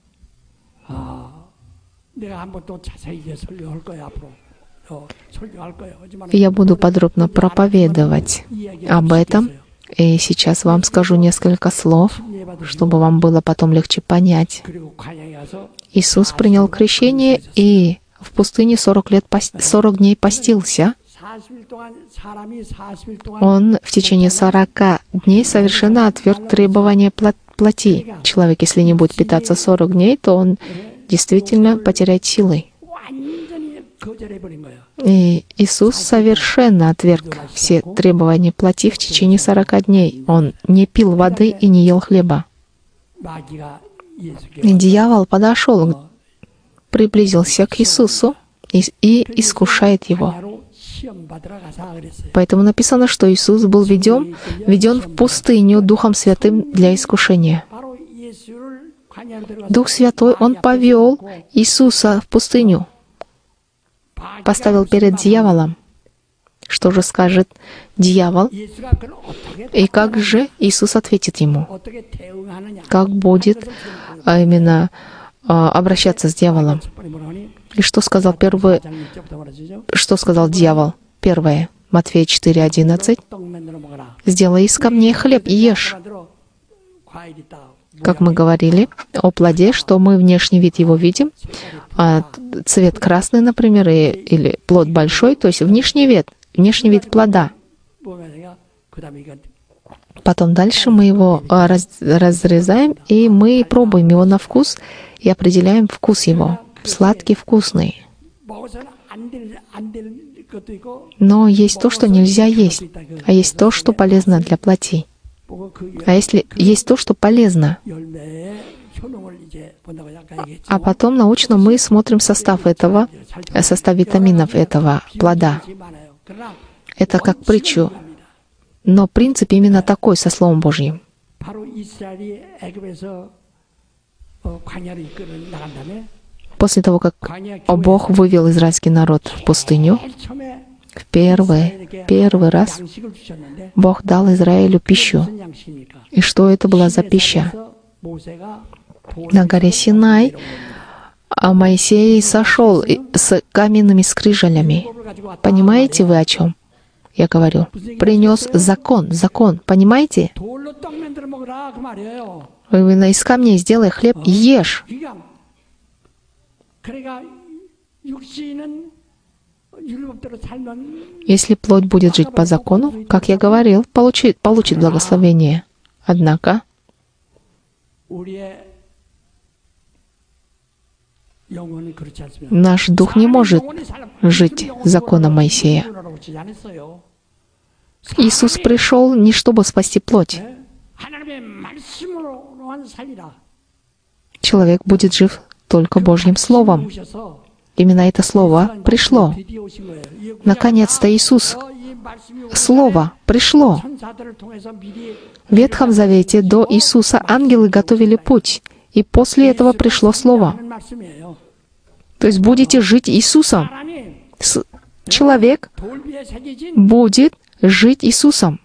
Speaker 1: Я буду подробно проповедовать об этом, и сейчас вам скажу несколько слов, чтобы вам было потом легче понять. Иисус принял крещение и в пустыне сорок лет, сорок дней постился. Он в течение сорока дней совершенно отверг требования плоти. Человек, если не будет питаться сорок дней, то он действительно потеряет силы. И Иисус совершенно отверг все требования плоти в течение сорока дней. Он не пил воды и не ел хлеба. И дьявол подошел, приблизился к Иисусу и, и искушает его. Поэтому написано, что Иисус был веден, веден в пустыню Духом Святым для искушения. Дух Святой, Он повел Иисуса в пустыню, поставил перед дьяволом. Что же скажет дьявол? И как же Иисус ответит ему? Как будет а именно а, обращаться с дьяволом? И что сказал первый? Что сказал дьявол? Первое. Матфея четыре одиннадцать. «Сделай из камней хлеб и ешь». Как мы говорили о плоде, что мы внешний вид его видим, а цвет красный, например, и, или плод большой, то есть внешний вид, внешний вид плода. Потом дальше мы его раз, разрезаем, и мы пробуем его на вкус и определяем вкус его. Сладкий, вкусный. Но есть то, что нельзя есть, а есть то, что полезно для плоти. А если есть то, что полезно, а потом научно мы смотрим состав этого, состав витаминов этого плода. Это как притчу. Но принцип именно такой со Словом Божьим. После того, как Бог вывел израильский народ в пустыню, в первый, первый раз Бог дал Израилю пищу. И что это была за пища? На горе Синай а Моисей сошел с каменными скрижалями. Понимаете вы, о чем я говорю? Принес закон, закон. Понимаете? Именно из камней сделай хлеб и ешь. Если плоть будет жить по закону, как я говорил, получит, получит благословение. Однако наш дух не может жить законом Моисея. Иисус пришел не чтобы спасти плоть. Человек будет жив только Божьим Словом. Именно это Слово пришло. Наконец-то Иисус, Слово пришло. В Ветхом Завете до Иисуса ангелы готовили путь, и после этого пришло Слово. То есть будете жить Иисусом. Человек будет жить Иисусом.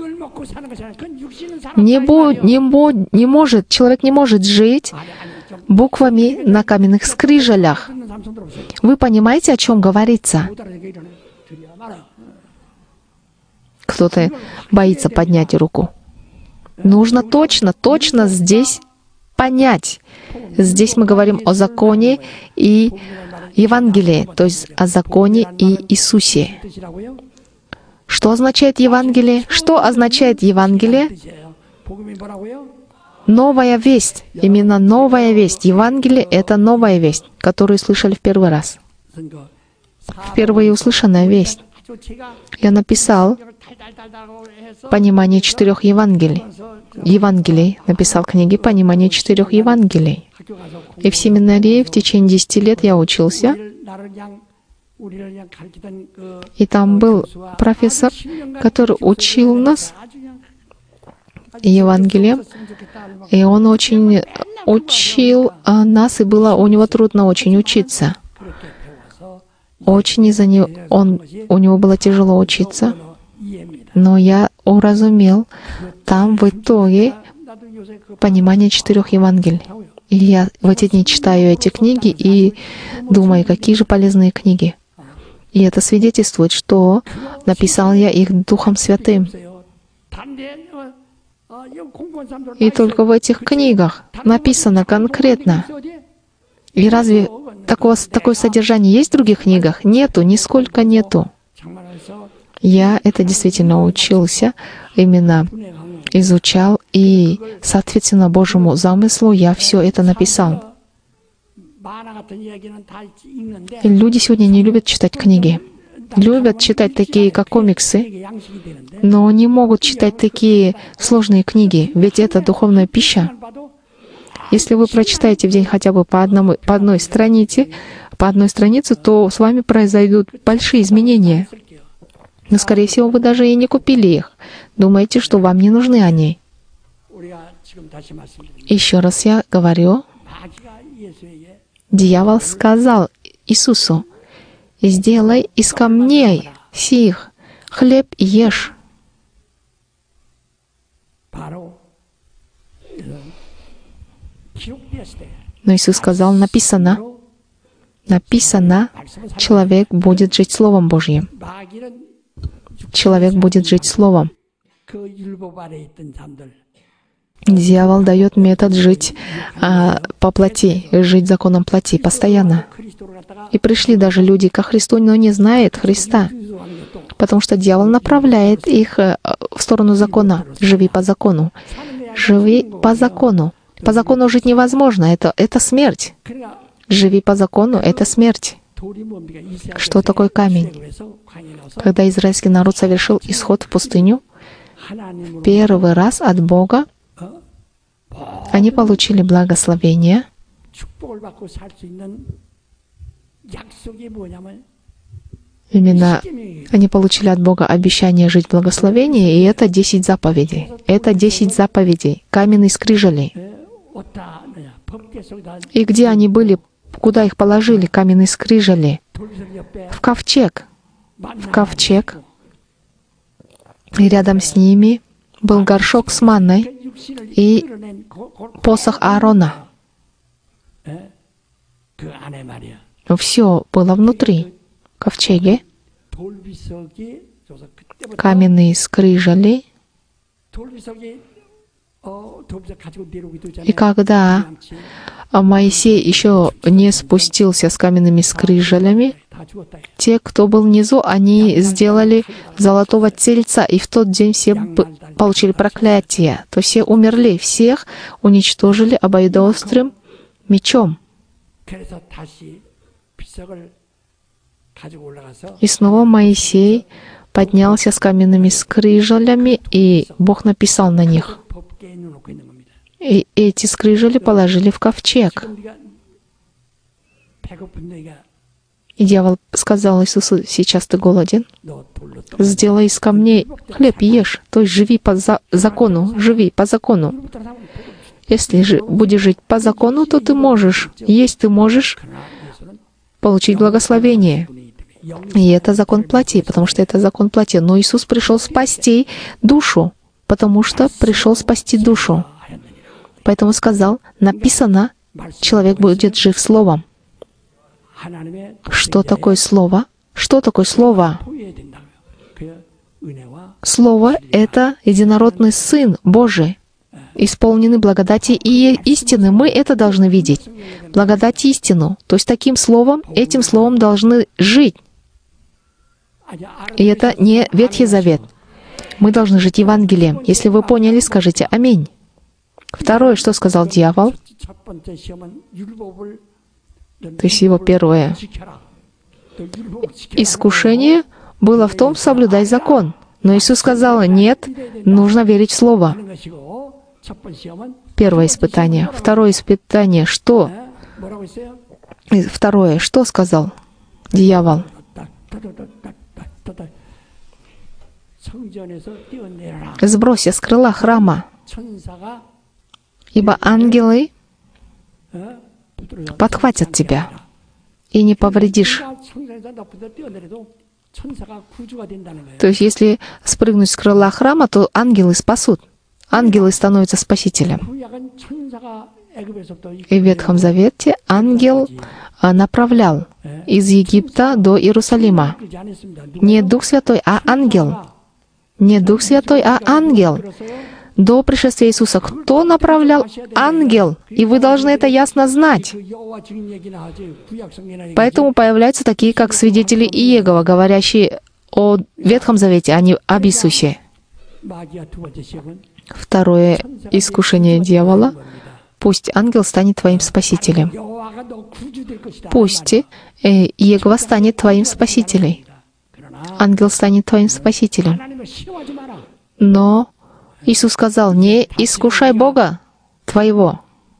Speaker 1: Не, бо, не, бо, не может, человек не может жить буквами на каменных скрижалях. Вы понимаете, о чем говорится? Кто-то боится поднять руку. Нужно точно, точно здесь понять. Здесь мы говорим о законе и Евангелии, то есть о законе и Иисусе. Что означает Евангелие? Что означает Евангелие? Новая весть. Именно новая весть. Евангелие — это новая весть, которую слышали в первый раз. Впервые услышанная весть. Я написал «Понимание четырех Евангелий». Евангелий. Написал книги «Понимание четырех Евангелий». И в семинарии в течение десяти лет я учился. И там был профессор, который учил нас Евангелием. И он очень учил нас, и было у него трудно очень учиться. Очень из-за него, он, у него было тяжело учиться. Но я уразумел там в итоге понимание четырех Евангелий. И я в эти дни читаю эти книги и думаю, какие же полезные книги. И это свидетельствует, что написал я их Духом Святым. И только в этих книгах написано конкретно. И разве такого, такое содержание есть в других книгах? Нету, нисколько нету. Я это действительно учился, именно изучал, и, соответственно, Божьему замыслу я все это написал. И люди сегодня не любят читать книги. Любят читать такие, как комиксы, но не могут читать такие сложные книги, ведь это духовная пища. Если вы прочитаете в день хотя бы по, одному, по одной странице, по одной странице, то с вами произойдут большие изменения. Но, скорее всего, вы даже и не купили их. Думаете, что вам не нужны они. Еще раз я говорю, дьявол сказал Иисусу: «Сделай из камней сих хлеб и ешь». Но Иисус сказал: «Написано, написано, человек будет жить Словом Божьим». Человек будет жить Словом. Дьявол дает метод жить а, по плоти, жить законом плоти постоянно. И пришли даже люди ко Христу, но не знают Христа, потому что дьявол направляет их в сторону закона. Живи по закону. Живи по закону. По закону жить невозможно. Это, это смерть. Живи по закону — это смерть. Что такое камень? Когда израильский народ совершил исход в пустыню, первый раз от Бога они получили благословение. Именно они получили от Бога обещание жить в благословении, и это десять заповедей. Это десять заповедей, каменные скрижали. И где они были? Куда их положили, каменные скрижали? В ковчег. В ковчег. И рядом с ними был горшок с манной и посох Аарона. Все было внутри ковчеге. Каменные скрижали. И когда Моисей еще не спустился с каменными скрижалями, те, кто был внизу, они сделали золотого тельца, и в тот день все получили проклятие. То все умерли, всех уничтожили обоюдоострым мечом. И снова Моисей поднялся с каменными скрижалями, и Бог написал на них. И эти скрижали положили в ковчег. И дьявол сказал Иисусу: «Сейчас ты голоден? Сделай из камней хлеб и ешь». То есть живи по за- закону, живи по закону. Если же будешь жить по закону, то ты можешь, есть ты можешь получить благословение. И это закон плоти, потому что это закон плоти. Но Иисус пришел спасти душу, потому что пришел спасти душу. Поэтому сказал: написано, человек будет жив словом. Что такое слово? Что такое слово? Слово — это единородный Сын Божий, исполненный благодати и истины. Мы это должны видеть. Благодать и истину. То есть таким словом, этим словом должны жить. И это не Ветхий Завет. Мы должны жить Евангелием. Если вы поняли, скажите «Аминь». Второе, что сказал дьявол, то есть его первое искушение было в том, соблюдай закон. Но Иисус сказал, нет, нужно верить в Слово. Первое испытание. Второе испытание. Что? Второе. Что сказал дьявол? Сбрось с крыла храма, ибо ангелы подхватят тебя, и не повредишь. То есть, если спрыгнуть с крыла храма, то ангелы спасут. Ангелы становятся спасителем. И в Ветхом Завете ангел направлял из Египта до Иерусалима. Не Дух Святой, а ангел. Не Дух Святой, а ангел. До пришествия Иисуса кто направлял? Ангел. И вы должны это ясно знать. Поэтому появляются такие, как свидетели Иегова, говорящие о Ветхом Завете, а не об Иисусе. Второе искушение дьявола. Пусть ангел станет твоим спасителем. Пусть э, Иегова станет твоим спасителем. Ангел станет твоим спасителем. Но Иисус сказал, не искушай Бога твоего.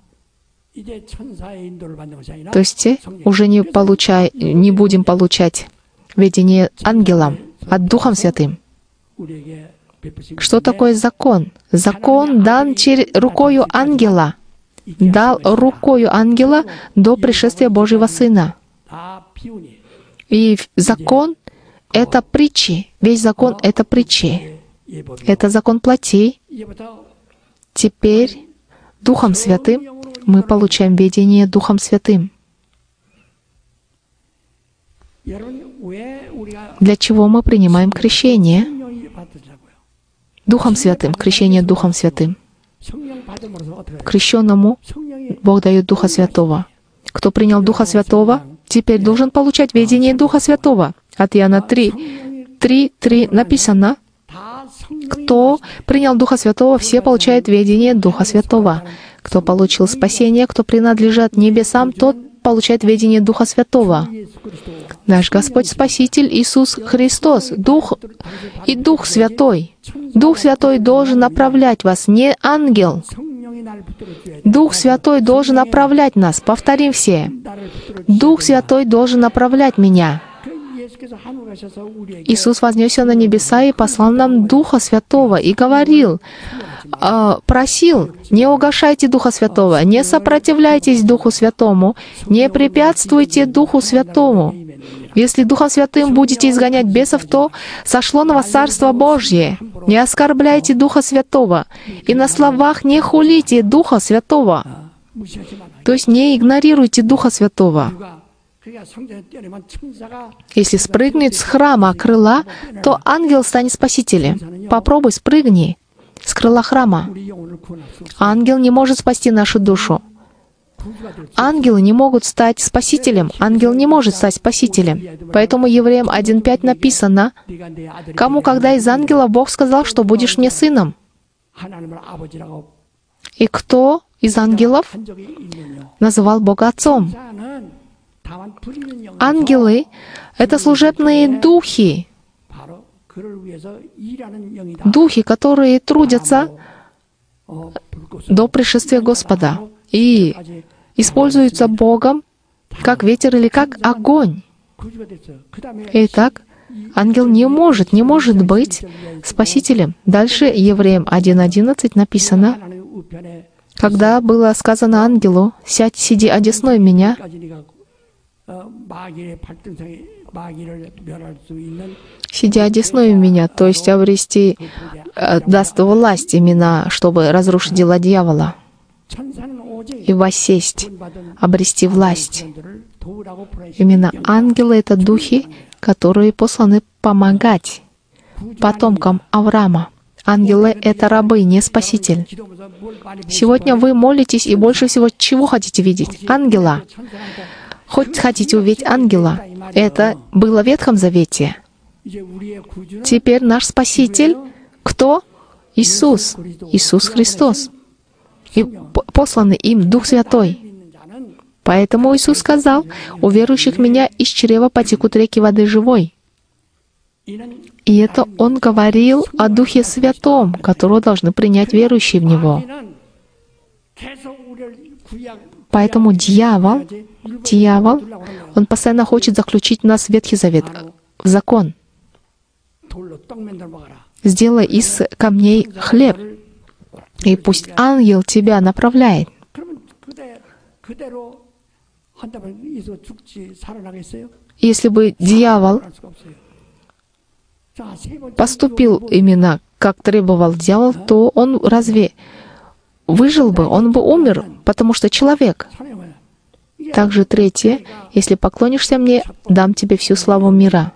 Speaker 1: То есть уже не, получай, не будем получать ведение ангелам, а Духом Святым. Что такое закон? Закон дан через рукою ангела. Дал рукою ангела до пришествия Божьего Сына. И закон — это притчи. Весь закон — это притчи. Это закон плоти. Теперь Духом Святым мы получаем ведение Духом Святым. Для чего мы принимаем крещение? Духом Святым, крещение Духом Святым. Крещенному Бог дает Духа Святого. Кто принял Духа Святого, теперь должен получать ведение Духа Святого. От Иоанна три, три, три написано, кто принял Духа Святого, все получают ведение Духа Святого. Кто получил спасение, кто принадлежит небесам, тот получает ведение Духа Святого. Наш Господь Спаситель Иисус Христос, Дух и Дух Святой. Дух Святой должен направлять вас, не ангел. Дух Святой должен направлять нас. Повторим все. Дух Святой должен направлять меня. Иисус вознесся на небеса и послал нам Духа Святого и говорил, просил, не угашайте Духа Святого, не сопротивляйтесь Духу Святому, не препятствуйте Духу Святому. Если Духом Святым будете изгонять бесов, то сошло на вас Царство Божье. Не оскорбляйте Духа Святого, и на словах не хулите Духа Святого. То есть не игнорируйте Духа Святого. Если спрыгнет с храма крыла, то ангел станет спасителем. Попробуй, спрыгни с крыла храма. Ангел не может спасти нашу душу. Ангелы не могут стать спасителем. Ангел не может стать спасителем. Поэтому Евреям один пять написано, «Кому, когда из ангелов Бог сказал, что будешь мне сыном?» И кто из ангелов называл Бога отцом? Ангелы — это служебные духи, духи, которые трудятся до пришествия Господа и используются Богом как ветер или как огонь. Итак, ангел не может, не может быть спасителем. Дальше Евреям один одиннадцать написано, когда было сказано ангелу, «Сядь, сиди одесной меня», сидя одесной меня, то есть обрести, даст власть именно, чтобы разрушить дела дьявола и воссесть, обрести власть. Именно ангелы — это духи, которые посланы помогать потомкам Авраама. Ангелы — это рабы, не спаситель. Сегодня вы молитесь и больше всего чего хотите видеть? Ангела. Хоть хотите увидеть ангела. Это было в Ветхом Завете. Теперь наш Спаситель — кто? Иисус. Иисус Христос. И посланный им Дух Святой. Поэтому Иисус сказал, «У верующих в Меня из чрева потекут реки воды живой». И это Он говорил о Духе Святом, которого должны принять верующие в Него. Поэтому дьявол, дьявол, он постоянно хочет заключить нас в Ветхий Завет, в закон. Сделай из камней хлеб, и пусть ангел тебя направляет. Если бы дьявол поступил именно как требовал дьявол, то он разве выжил бы? Он бы умер, потому что человек. Также третье, если поклонишься мне, дам тебе всю славу мира.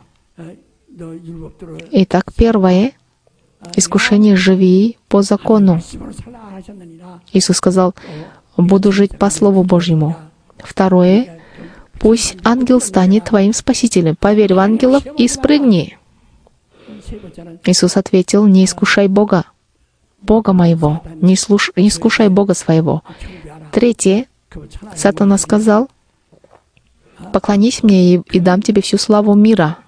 Speaker 1: Итак, первое, искушение живи по закону. Иисус сказал, буду жить по Слову Божьему. Второе, пусть ангел станет твоим спасителем. Поверь в ангелов и спрыгни. Иисус ответил, не искушай Бога, Бога моего, не, слуш... не искушай Бога своего. Третье, Сатана сказал, поклонись мне и, и дам тебе всю славу мира.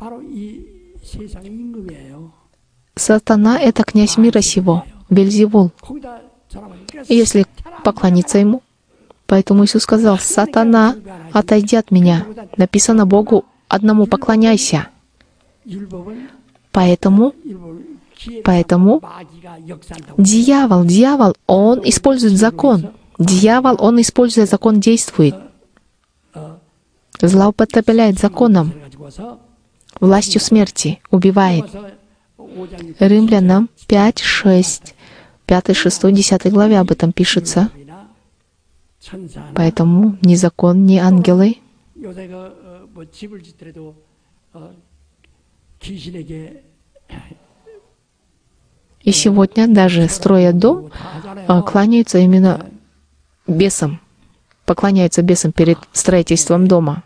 Speaker 1: Сатана — это князь мира сего, Вельзевул. И если поклониться ему, поэтому Иисус сказал, «Сатана, отойди от меня». Написано Богу одному поклоняйся. Поэтому, поэтому дьявол, дьявол, он использует закон. Дьявол, он, используя закон, действует. Злоупотребляет законом, властью смерти, убивает. Римлянам пять, шесть, пять, шесть, десять главе об этом пишется. Поэтому ни закон, ни ангелы и сегодня, даже строя дом, кланяются именно бесам, поклоняются бесам перед строительством дома.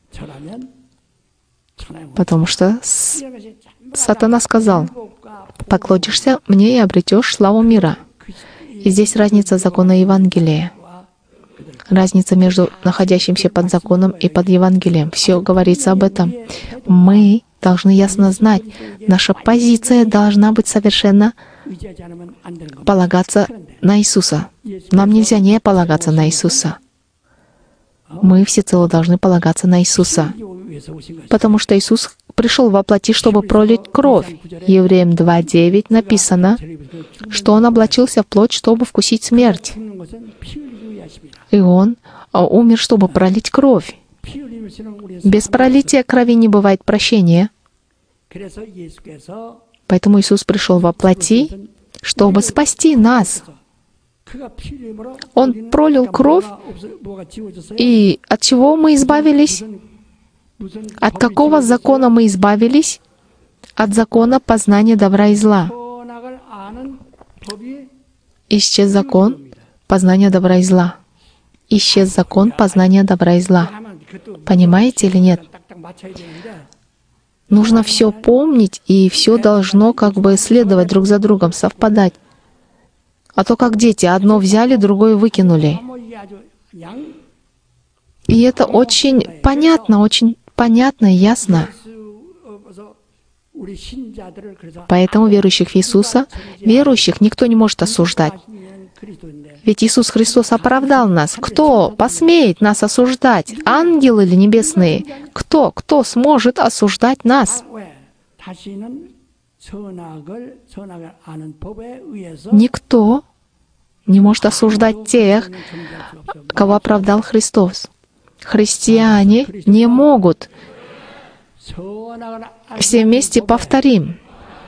Speaker 1: Потому что Сатана сказал, поклонишься мне и обретешь славу мира. И здесь разница закона и Евангелия. Разница между находящимся под законом и под Евангелием. Все говорится об этом. Мы должны ясно знать, наша позиция должна быть совершенно полагаться на Иисуса. Нам нельзя не полагаться на Иисуса. Мы всецело должны полагаться на Иисуса. Потому что Иисус пришел во плоти, чтобы пролить кровь. Евреям два девять написано, что Он облачился в плоть, чтобы вкусить смерть. И Он умер, чтобы пролить кровь. Без пролития крови не бывает прощения. Поэтому Иисус пришел во плоти, чтобы спасти нас. Он пролил кровь, и от чего мы избавились? От какого закона мы избавились? От закона познания добра и зла. Исчез закон познания добра и зла. Исчез закон познания добра и зла. Понимаете или нет? Нужно все помнить, и все должно как бы следовать друг за другом, совпадать. А то как дети, одно взяли, другое выкинули. И это очень понятно, очень понятно и ясно. Поэтому верующих в Иисуса, верующих никто не может осуждать. Ведь Иисус Христос оправдал нас. Кто посмеет нас осуждать? Ангелы или небесные? Кто? Кто сможет осуждать нас? Никто не может осуждать тех, кого оправдал Христос. Христиане не могут. Все вместе повторим.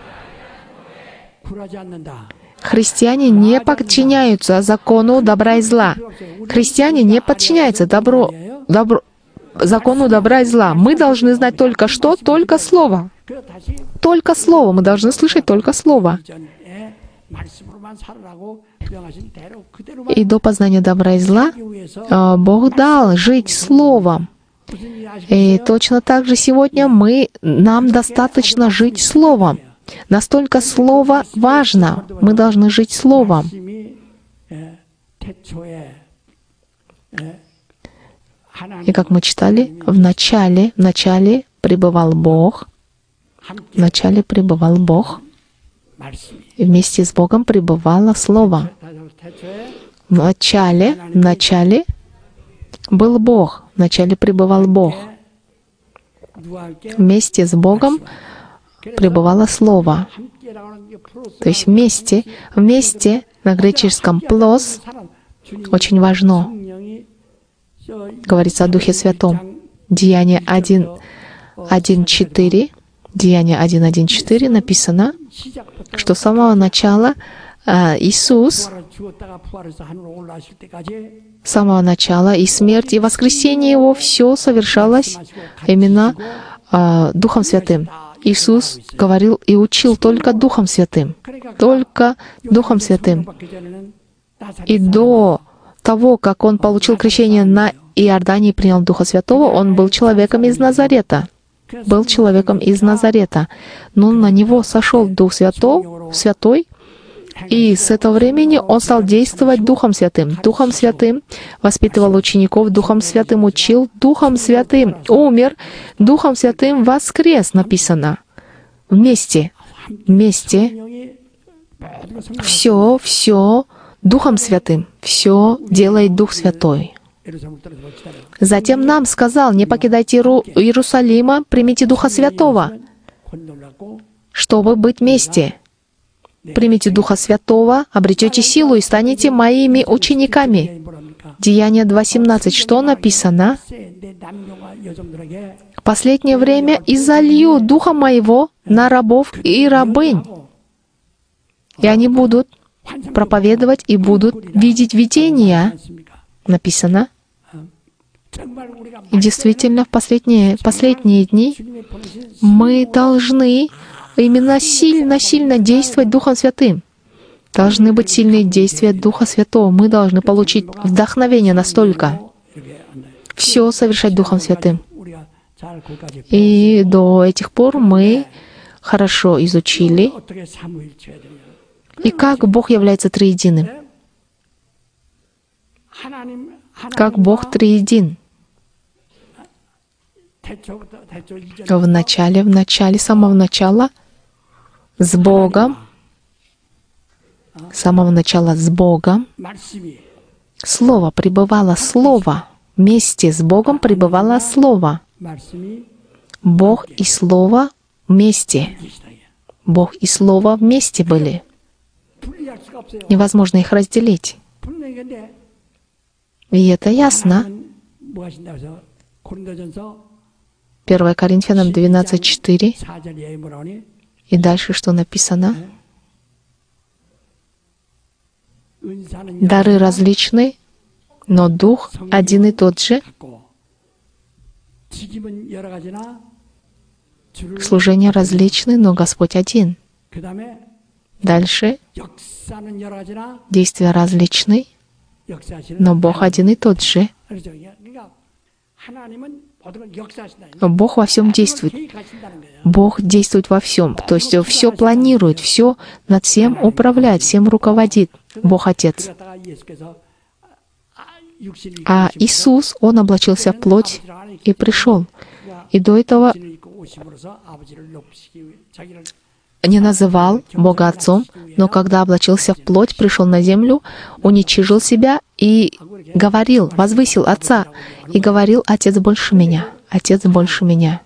Speaker 1: Христиане не подчиняются закону добра и зла. Христиане не подчиняются добро, добро, закону добра и зла. Мы должны знать только что? Только Слово. Только Слово. Мы должны слышать только Слово. И до познания добра и зла Бог дал жить Словом. И точно так же сегодня мы, нам достаточно жить Словом. Настолько Слово важно. Мы должны жить Словом. И как мы читали, в начале, в начале пребывал Бог, Вначале пребывал Бог, и вместе с Богом пребывало Слово. В начале, в начале был Бог, в начале пребывал Бог. Вместе с Богом пребывало Слово. То есть вместе, вместе на греческом «плос» очень важно. Говорится о Духе Святом. Деяние один, один, четыре. Деяние один, один, четыре написано, что с самого начала Иисус, с самого начала и смерть, и воскресение Его, все совершалось именно а, Духом Святым. Иисус говорил и учил только Духом Святым. Только Духом Святым. И до того, как Он получил крещение на Иордании и принял Духа Святого, Он был человеком из Назарета. Был человеком из Назарета. Но на Него сошел Дух Святой, Святой, и с этого времени Он стал действовать Духом Святым. Духом Святым воспитывал учеников, Духом Святым учил, Духом Святым умер, Духом Святым воскрес, написано. Вместе, вместе, все, все Духом Святым, все делает Дух Святой. Затем нам сказал: не покидайте Иерусалима, примите Духа Святого, чтобы быть вместе. Примите Духа Святого, обретете силу и станете моими учениками. Деяние два семнадцать. Что написано? В последнее время изолью Духа Моего на рабов и рабынь, и они будут проповедовать и будут видеть видения. Написано. И действительно, в последние, последние дни мы должны именно сильно-сильно действовать Духом Святым. Должны быть сильные действия Духа Святого. Мы должны получить вдохновение настолько. Все совершать Духом Святым. И до этих пор мы хорошо изучили, и как Бог является триединым. Как Бог триедин. В начале, в начале, с самого начала с Богом, с самого начала с Богом, Слово пребывало, Слово, вместе с Богом пребывало Слово. Бог и Слово вместе. Бог и Слово вместе были. Невозможно их разделить. И это ясно. первое Коринфянам двенадцать четыре. И дальше что написано? Дары различны, но Дух один и тот же. Служения различны, но Господь один. Дальше. Действия различны, но Бог один и тот же. Бог во всем действует. Бог действует во всем. То есть все планирует, все над всем управляет, всем руководит. Бог Отец. А Иисус, Он облачился в плоть и пришел. И до этого не называл Бога Отцом, но когда облачился в плоть, пришел на землю, уничижил себя и говорил, возвысил Отца, и говорил: «Отец больше меня, Отец больше меня,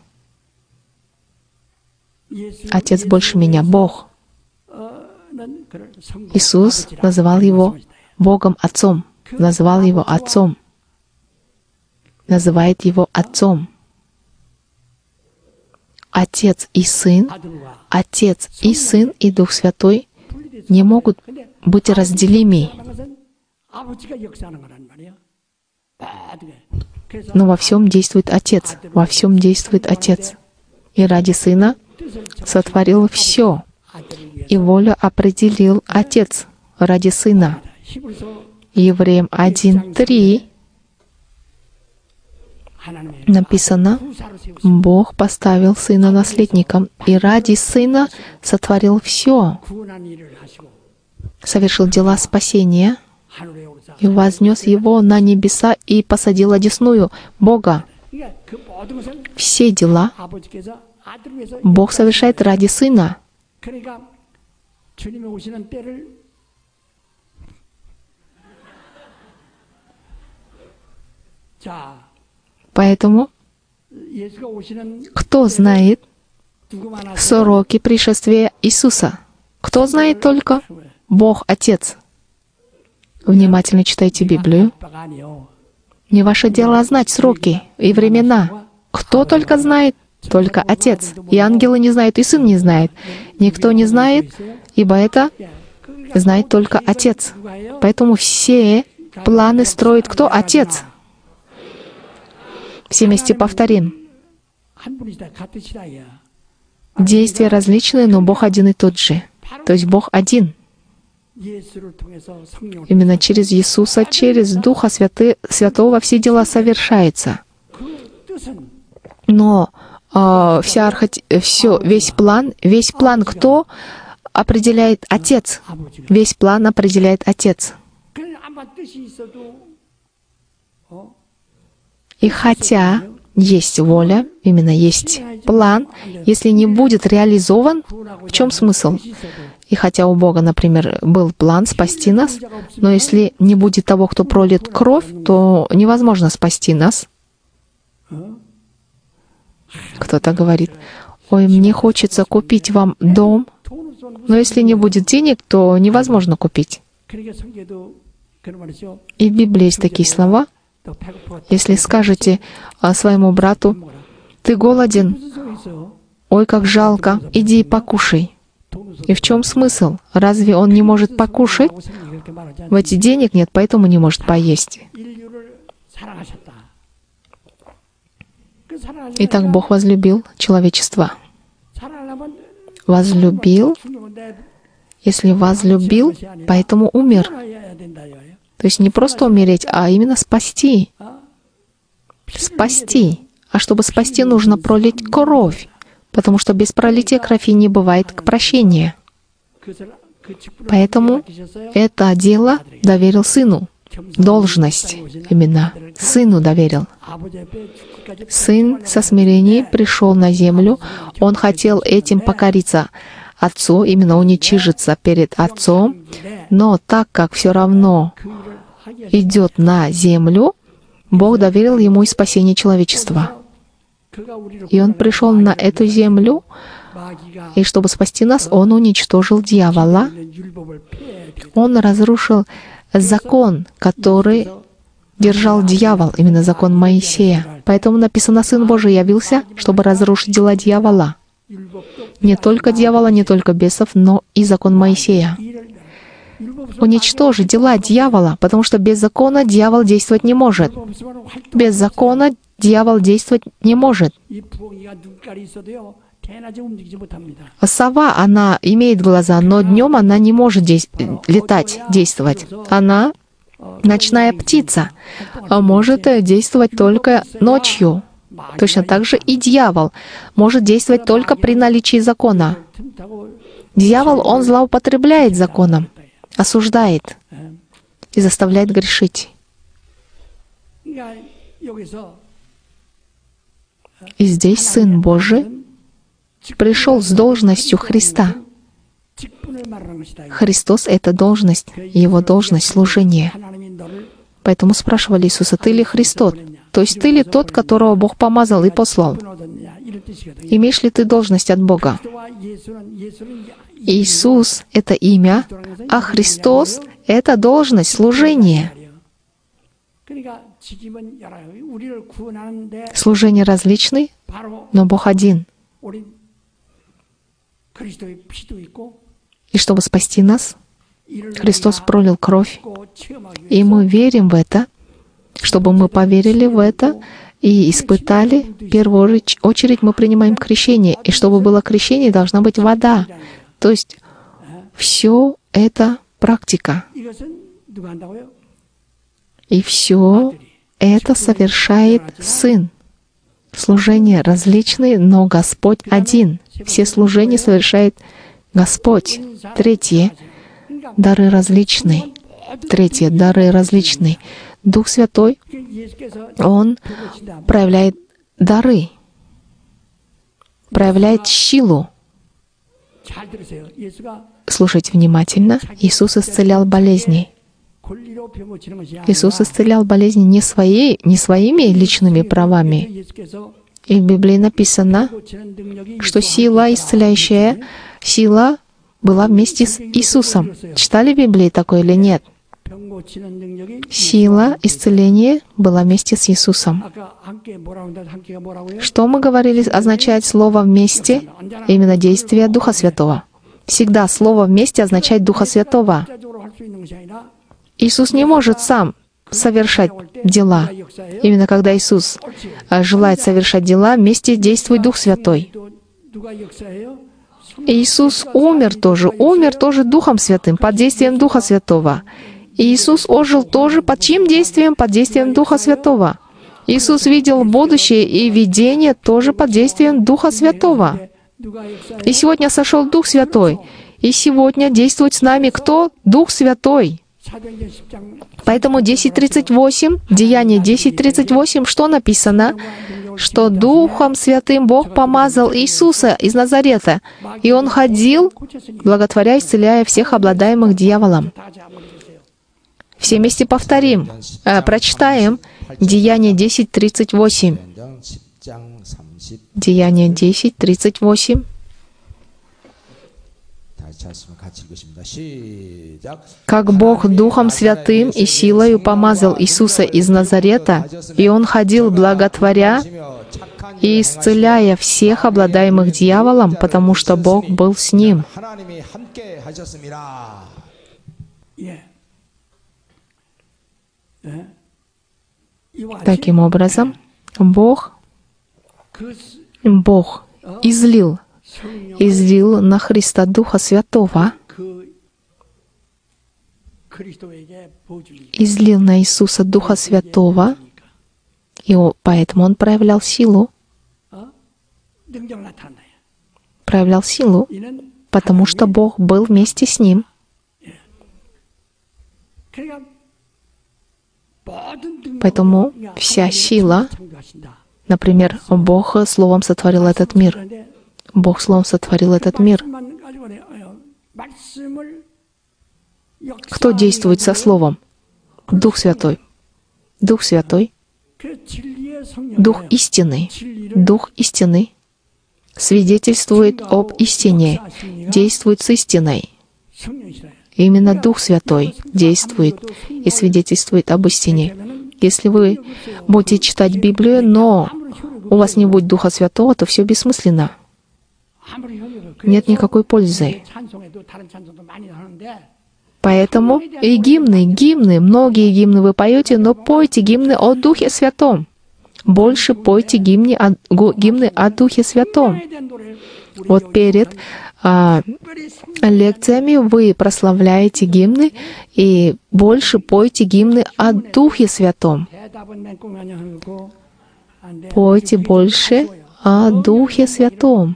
Speaker 1: Отец больше меня, Бог». Иисус называл Его Богом Отцом, называл Его Отцом, называет Его Отцом. Отец и Сын, Отец и Сын и Дух Святой не могут быть разделимы. Но во всем действует Отец, во всем действует Отец. И ради Сына сотворил все, и волю определил Отец ради Сына. Евреям один три написано: Бог поставил Сына наследником, и ради Сына сотворил все, совершил дела спасения, и вознес Его на небеса, и посадил одесную Бога. Все дела Бог совершает ради Сына. Поэтому, кто знает сроки пришествия Иисуса? Кто знает только? Бог Отец. Внимательно читайте Библию. Не ваше дело знать сроки и времена. Кто только знает? Только Отец. И ангелы не знают, и Сын не знает. Никто не знает, ибо это знает только Отец. Поэтому все планы строит кто? Отец. Все вместе повторим. Действия различные, но Бог один и тот же. То есть Бог один. Именно через Иисуса, через Духа Святы, Святого все дела совершаются. Но э, вся архати... все, весь план, весь план кто определяет? Отец. Весь план определяет Отец. И хотя есть воля, именно есть план, если не будет реализован, в чем смысл? И хотя у Бога, например, был план спасти нас, но если не будет того, кто пролит кровь, то невозможно спасти нас. Кто-то говорит: «Ой, мне хочется купить вам дом, но если не будет денег, то невозможно купить». И в Библии есть такие слова. Если скажете своему брату: «Ты голоден? Ой, как жалко, иди и покушай». И в чем смысл? Разве он не может покушать? В эти денег нет, поэтому не может поесть. Итак, Бог возлюбил человечество. Возлюбил, если возлюбил, поэтому умер. То есть не просто умереть, а именно спасти. Спасти. А чтобы спасти, нужно пролить кровь, потому что без пролития крови не бывает прощения. Поэтому это дело доверил Сыну. Должность именно Сыну доверил. Сын со смирением пришел на землю. Он хотел этим покориться Отцу, именно уничижиться перед Отцом. Но так как все равно идет на землю, Бог доверил ему и спасение человечества. И Он пришел на эту землю, и чтобы спасти нас, Он уничтожил дьявола. Он разрушил закон, который держал дьявол, именно закон Моисея. Поэтому написано: «Сын Божий явился, чтобы разрушить дела дьявола». Не только дьявола, не только бесов, но и закон Моисея. Уничтожить дела дьявола, потому что без закона дьявол действовать не может. Без закона дьявол действовать не может. Сова, она имеет глаза, но днем она не может действ... летать, действовать. Она ночная птица, а может действовать только ночью. Точно так же и дьявол может действовать только при наличии закона. Дьявол, он злоупотребляет законом, осуждает и заставляет грешить. И здесь Сын Божий пришел с должностью Христа. Христос — это должность, Его должность служения. Поэтому спрашивали Иисуса: «Ты ли Христос?» То есть ты ли тот, которого Бог помазал и послал? Имеешь ли ты должность от Бога? Иисус — это имя, а Христос — это должность, служение. Служения различны, но Бог один. И чтобы спасти нас, Христос пролил кровь. И мы верим в это, чтобы мы поверили в это и испытали. В первую очередь мы принимаем крещение. И чтобы было крещение, должна быть вода. То есть все это практика. И все это совершает Сын. Служения различные, но Господь один. Все служения совершает Господь. Третье — дары различные. Третье — дары различные. Дух Святой, Он проявляет дары. проявляет силу. Слушайте внимательно. Иисус исцелял болезни. Иисус исцелял болезни не, своей, не своими личными правами. И в Библии написано, что сила, исцеляющая сила, была вместе с Иисусом. Читали в Библии такое или нет? Сила исцеления была вместе с Иисусом. Что мы говорили, означает слово «вместе»? Именно действие Духа Святого. Всегда слово «вместе» означает Духа Святого. Иисус не может сам совершать дела. Именно когда Иисус желает совершать дела, вместе действует Дух Святой. Иисус умер тоже, умер тоже Духом Святым, под действием Духа Святого. И Иисус ожил тоже под чьим действием? Под действием Духа Святого. Иисус видел будущее и видение тоже под действием Духа Святого. И сегодня сошел Дух Святой. И сегодня действует с нами кто? Дух Святой. Поэтому десять тридцать восемь, Деяние десять тридцать восемь, что написано? Что Духом Святым Бог помазал Иисуса из Назарета, и Он ходил, благотворя, исцеляя всех обладаемых дьяволом. Все вместе повторим, э, прочитаем Деяние десять тридцать восемь. Деяние десять тридцать восемь. Как Бог Духом Святым и силою помазал Иисуса из Назарета, и Он ходил, благотворя и исцеляя всех обладаемых дьяволом, потому что Бог был с Ним. Таким образом, Бог, Бог излил, излил на Христа Духа Святого, излил на Иисуса Духа Святого, и поэтому Он проявлял силу, проявлял силу, потому что Бог был вместе с Ним. Поэтому вся сила, например, Бог Словом сотворил этот мир. Бог Словом сотворил этот мир. Кто действует со Словом? Дух Святой. Дух Святой. Дух истины. Дух истины свидетельствует об истине, действует с истиной. Именно Дух Святой действует и свидетельствует об истине. Если вы будете читать Библию, но у вас не будет Духа Святого, то все бессмысленно. Нет никакой пользы. Поэтому и гимны, гимны, многие гимны вы поете, но пойте гимны о Духе Святом. Больше пойте гимны о, гимны о Духе Святом. Вот перед а, лекциями вы прославляете гимны и больше пойте гимны о Духе Святом. Пойте больше о Духе Святом.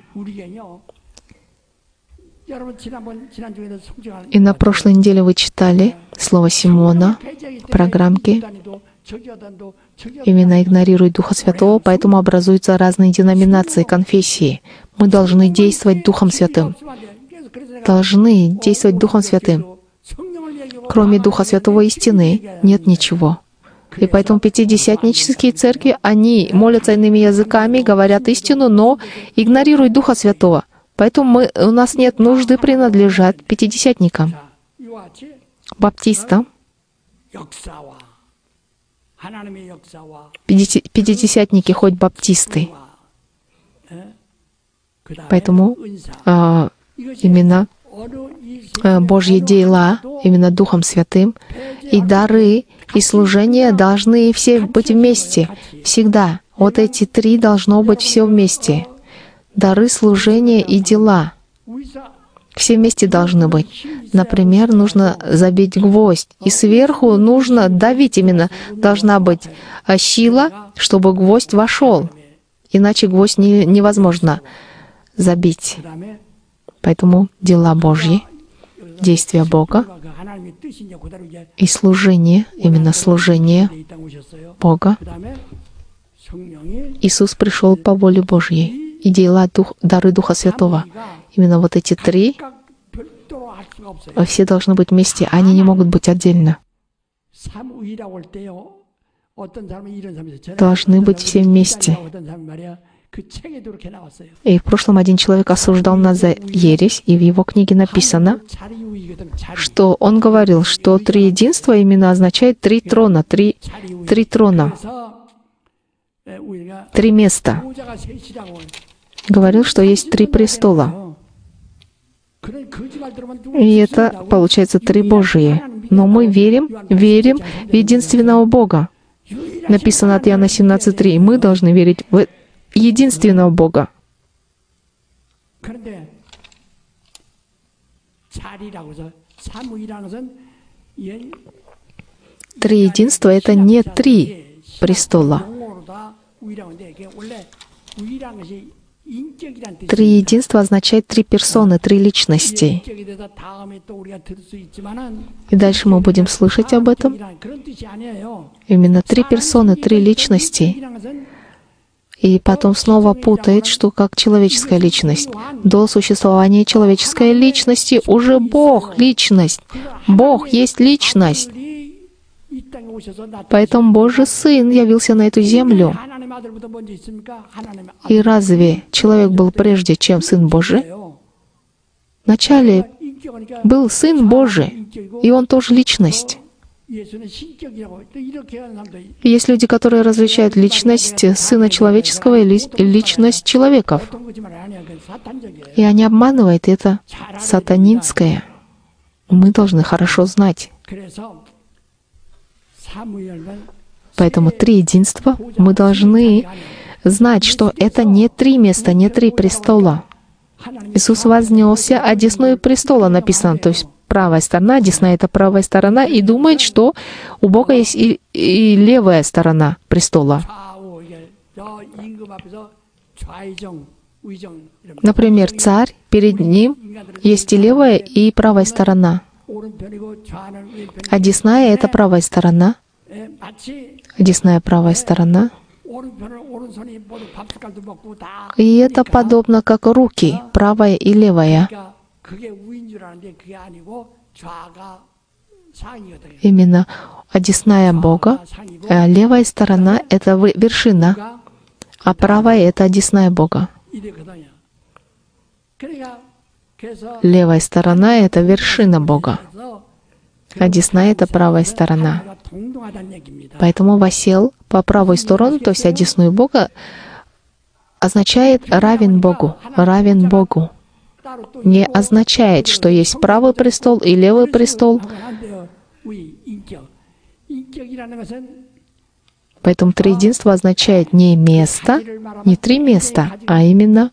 Speaker 1: И на прошлой неделе вы читали слово Симона в программке. Именно игнорирует Духа Святого, поэтому образуются разные деноминации, конфессии. Мы должны действовать Духом Святым. Должны действовать Духом Святым. Кроме Духа Святого истины нет ничего. И поэтому пятидесятнические церкви, они молятся иными языками, говорят истину, но игнорируют Духа Святого. Поэтому мы, у нас нет нужды принадлежать пятидесятникам, баптистам. Пятидесятники хоть баптисты. Поэтому а, именно а, Божьи дела, именно Духом Святым, и дары, и служения должны все быть вместе, всегда. Вот эти три должно быть все вместе. Дары, служения и дела. Все вместе должны быть. Например, нужно забить гвоздь, и сверху нужно давить именно. Должна быть сила, чтобы гвоздь вошел. Иначе гвоздь не, невозможно забить. Поэтому дела Божьи, действия Бога и служение, именно служение Бога. Иисус пришел по воле Божьей. и дела дух, дары Духа Святого. Именно вот эти три, все должны быть вместе, они не могут быть отдельно. Должны быть все вместе. И в прошлом один человек осуждал нас за ересь, и в его книге написано, что он говорил, что триединство именно означает три трона, три, три трона, три места. Говорил, что есть три престола. И это, получается, три Божие. Но мы верим, верим в единственного Бога. Написано от Иоанна семнадцать три. Мы должны верить в единственного Бога. Три единства — это не три престола. Три единства означает три персоны, три личности. И дальше мы будем слышать об этом. Именно три персоны, три личности. И потом снова путает, что как человеческая личность. До существования человеческой личности уже Бог — личность. Бог есть личность. Поэтому Божий Сын явился на эту землю. И разве человек был прежде, чем Сын Божий? Вначале был Сын Божий, и Он тоже личность. Есть люди, которые различают личность Сына Человеческого и личность человеков. И они обманывают, это сатанинское. Мы должны хорошо знать. Поэтому три единства мы должны знать, что это не три места, не три престола. Иисус вознесся, а десную престола написано, то есть правая сторона, десная — это правая сторона, и думает, что у Бога есть и, и левая сторона престола. Например, царь, перед ним есть и левая, и правая сторона. А десная — это правая сторона. Десная правая сторона. И это подобно как руки, правая и левая. Именно одесная Бога, а левая сторона — это вершина, а правая — это одесная Бога. Левая сторона — это вершина Бога, а десная — это правая сторона. Поэтому «восел по правую сторону», то есть одесную Бога, означает «равен Богу», «равен Богу». Не означает, что есть правый престол и левый престол. Поэтому триединство означает не место, не три места, а именно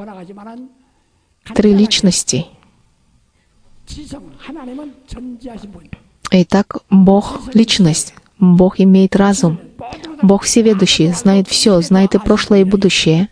Speaker 1: три личности. Итак, Бог — личность. Бог имеет разум. Бог всеведущий, знает все, знает и прошлое, и будущее.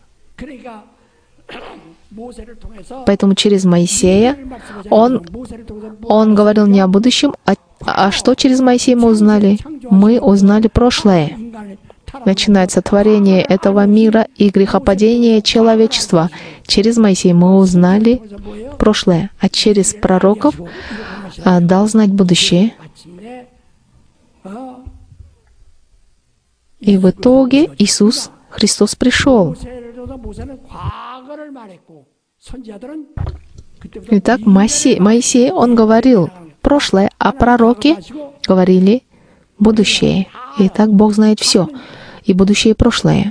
Speaker 1: Поэтому через Моисея Он, он говорил не о будущем, а, а что через Моисея мы узнали? Мы узнали прошлое. Начинается творение этого мира и грехопадение человечества. Через Моисея мы узнали прошлое, а через пророков а, дал знать будущее. И в итоге Иисус Христос пришел. Итак, Моисей, Моисей, он говорил прошлое, а пророки говорили будущее. Итак, Бог знает все, и будущее, и прошлое.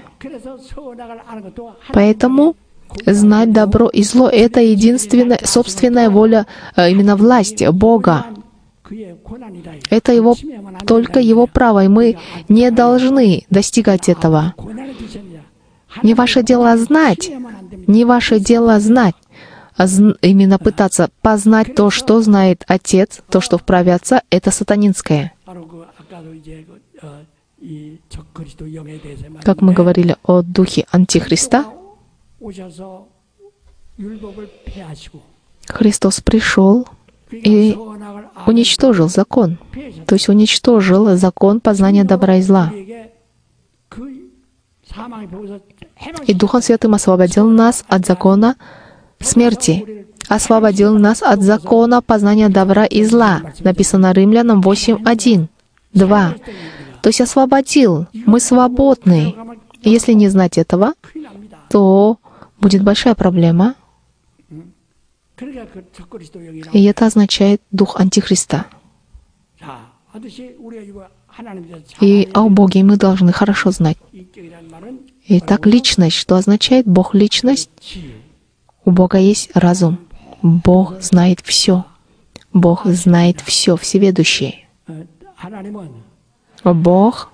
Speaker 1: Поэтому знать добро и зло — это единственная, собственная воля, именно власть Бога. Это его, только Его право, и мы не должны достигать этого. Не ваше дело знать, не ваше дело знать, а именно пытаться познать то, что знает Отец, то, что вправе Отца, это сатанинское. Как мы говорили о духе Антихриста, Христос пришел и уничтожил закон, то есть уничтожил закон познания добра и зла. И Духом Святым освободил нас от закона смерти, освободил нас от закона познания добра и зла. Написано Римлянам восемь, один, два. То есть освободил. Мы свободны. И если не знать этого, то будет большая проблема. И это означает дух Антихриста. И о Боге мы должны хорошо знать. Итак, личность. Что означает Бог личность? У Бога есть разум. Бог знает все. Бог знает все, всеведущий. Бог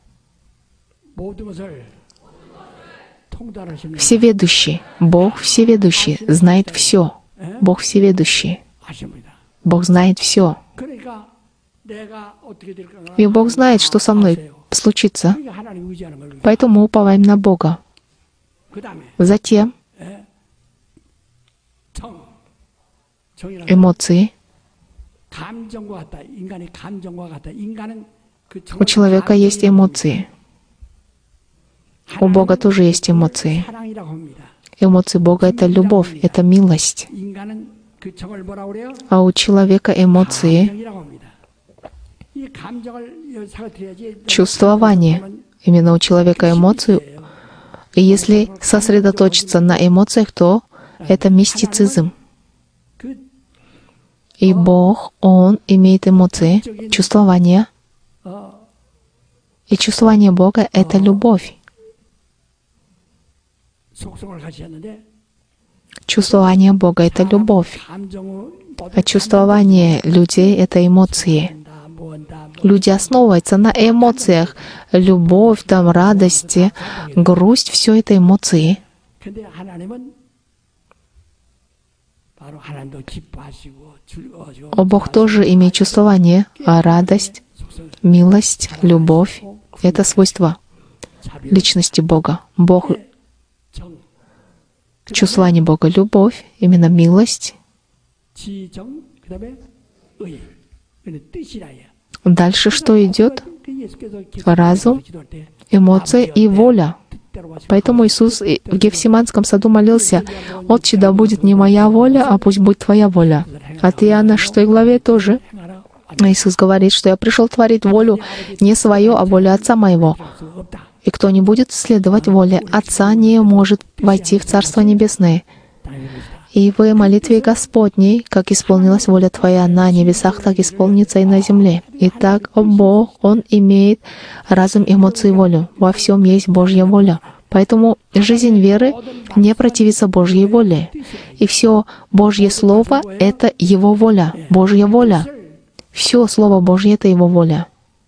Speaker 1: всеведущий. Бог всеведущий, знает все. Бог всеведущий. Бог знает все. И Бог знает, что со мной случится. Поэтому мы уповаем на Бога. Затем эмоции. У человека есть эмоции. У Бога тоже есть эмоции. Эмоции Бога — это любовь, это милость. А у человека эмоции — чувствование. Именно у человека эмоции. И если сосредоточиться на эмоциях, то это мистицизм. И Бог, Он имеет эмоции, чувствование. И чувствование Бога — это любовь. Чувствование Бога — это любовь. А чувствование людей — это эмоции. Люди основываются на эмоциях. Любовь, там, радости, грусть — все это эмоции. О, Бог тоже имеет чувствование, а радость, милость, любовь — это свойства личности Бога. Бог, чувствование Бога, любовь, именно милость. Дальше что идет? Разум, эмоция и воля. Поэтому Иисус в Гефсиманском саду молился: «Отче, да будет не моя воля, а пусть будет Твоя воля». От Иоанна шестой главе тоже Иисус говорит, что «Я пришел творить волю не свою, а волю Отца моего». И кто не будет следовать воле Отца, не может войти в Царство Небесное. И в молитве Господней, как исполнилась воля Твоя на небесах, так исполнится и на земле. Итак, о Бог, Он имеет разум, эмоции и волю. Во всем есть Божья воля. Поэтому жизнь веры не противится Божьей воле. И все Божье Слово — это Его воля, Божья воля. Все Слово Божье — это Его воля.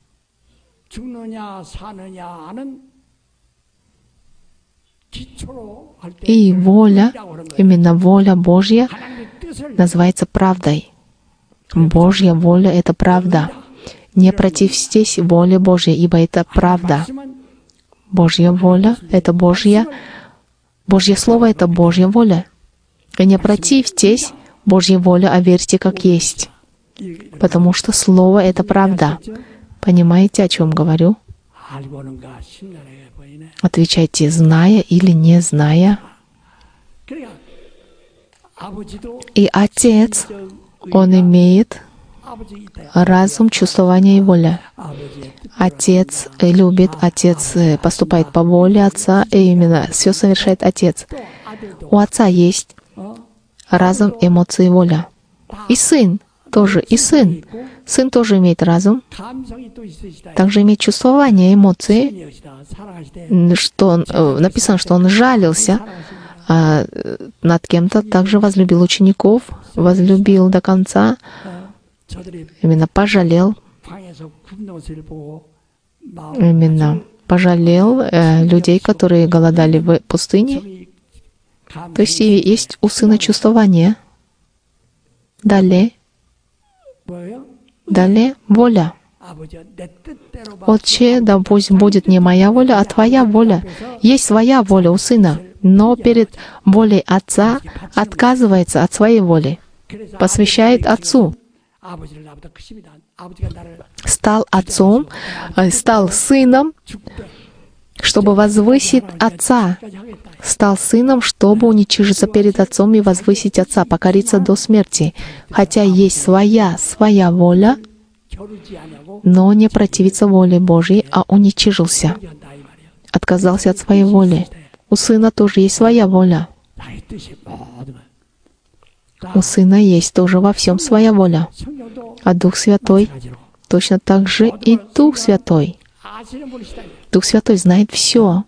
Speaker 1: И воля, именно воля Божья, называется правдой. Божья воля — это правда. Не противстесь воле Божьей, ибо это правда. Божья воля — это Божья. Божье Слово — это Божья воля. И не противьтесь Божьей воле, а верьте как есть. Потому что Слово — это правда. Понимаете, о чем говорю? Отвечайте, зная или не зная. И Отец, Он имеет разум, чувствование и воля. Отец любит, Отец поступает по воле Отца, и именно все совершает Отец. У Отца есть разум, эмоции и воля. И Сын тоже, и Сын. Сын тоже имеет разум, также имеет чувствование, эмоции, что он, написано, что он жалился а, над кем-то, также возлюбил учеников, возлюбил до конца, именно пожалел, именно пожалел э, людей, которые голодали в пустыне. То есть и есть у Сына чувствование. Далее, далее воля. Отче, да пусть будет не моя воля, а Твоя воля. Есть своя воля у Сына, но перед волей Отца отказывается от своей воли, посвящает Отцу. Стал Отцом, стал Сыном, чтобы возвысить Отца, стал Сыном, чтобы уничижиться перед Отцом и возвысить Отца, покориться до смерти. Хотя есть своя, своя воля, но не противиться воле Божьей, а уничижился, отказался от своей воли. У Сына тоже есть своя воля. У Сына есть тоже во всем своя воля. А Дух Святой точно так же и Дух Святой. Дух Святой знает все.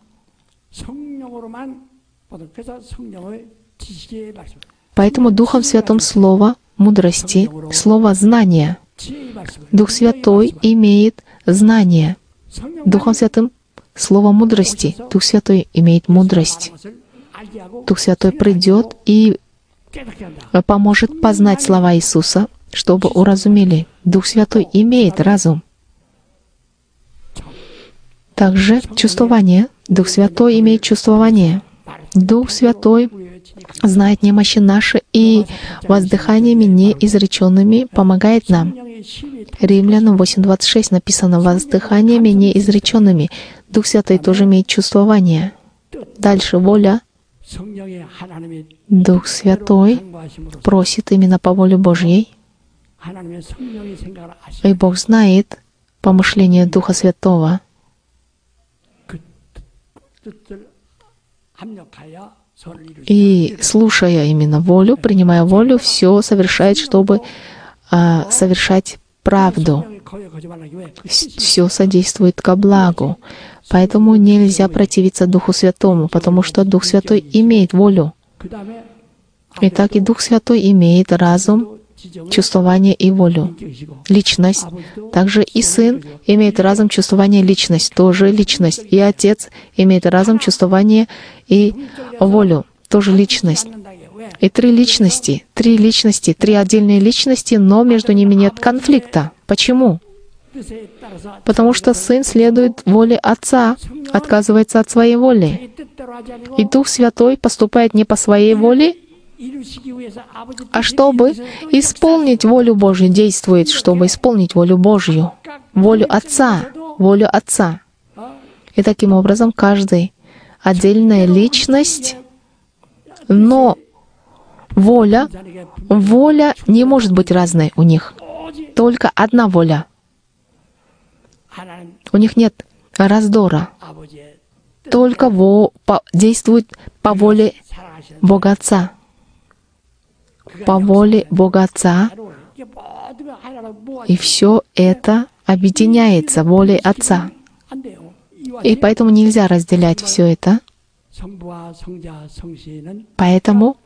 Speaker 1: Поэтому Духом Святым слово мудрости, слово знания. Дух Святой имеет знание. Духом Святым слово мудрости. Дух Святой имеет мудрость. Дух Святой придет и поможет познать слова Иисуса, чтобы уразумели. Дух Святой имеет разум. Также чувствование. Дух Святой имеет чувствование. Дух Святой знает немощи наши и воздыханиями неизреченными помогает нам. Римлянам восемь двадцать шесть написано: воздыханиями неизреченными. Дух Святой тоже имеет чувствование. Дальше воля. Дух Святой просит именно по воле Божьей. И Бог знает помышление Духа Святого. И, слушая именно волю, принимая волю, все совершает, чтобы а, совершать правду. Все содействует ко благу. Поэтому нельзя противиться Духу Святому, потому что Дух Святой имеет волю. Итак, и Дух Святой имеет разум, чувствование и волю, личность. Также и Сын имеет разум, чувствование, личность, тоже личность. И Отец имеет разум, чувствование и волю, тоже личность. И три личности, три личности, три отдельные личности, но между ними нет конфликта. Почему? Потому что Сын следует воле Отца, отказывается от своей воли. И Дух Святой поступает не по своей воле, а чтобы исполнить волю Божью, действует, чтобы исполнить волю Божью, волю Отца, волю Отца. И таким образом каждый отдельная личность, но воля, воля не может быть разной у них. Только одна воля. У них нет раздора. Только во, по, действует по воле Бога Отца. По воле Бога Отца. И все это объединяется волей Отца. И поэтому нельзя разделять все это. Поэтому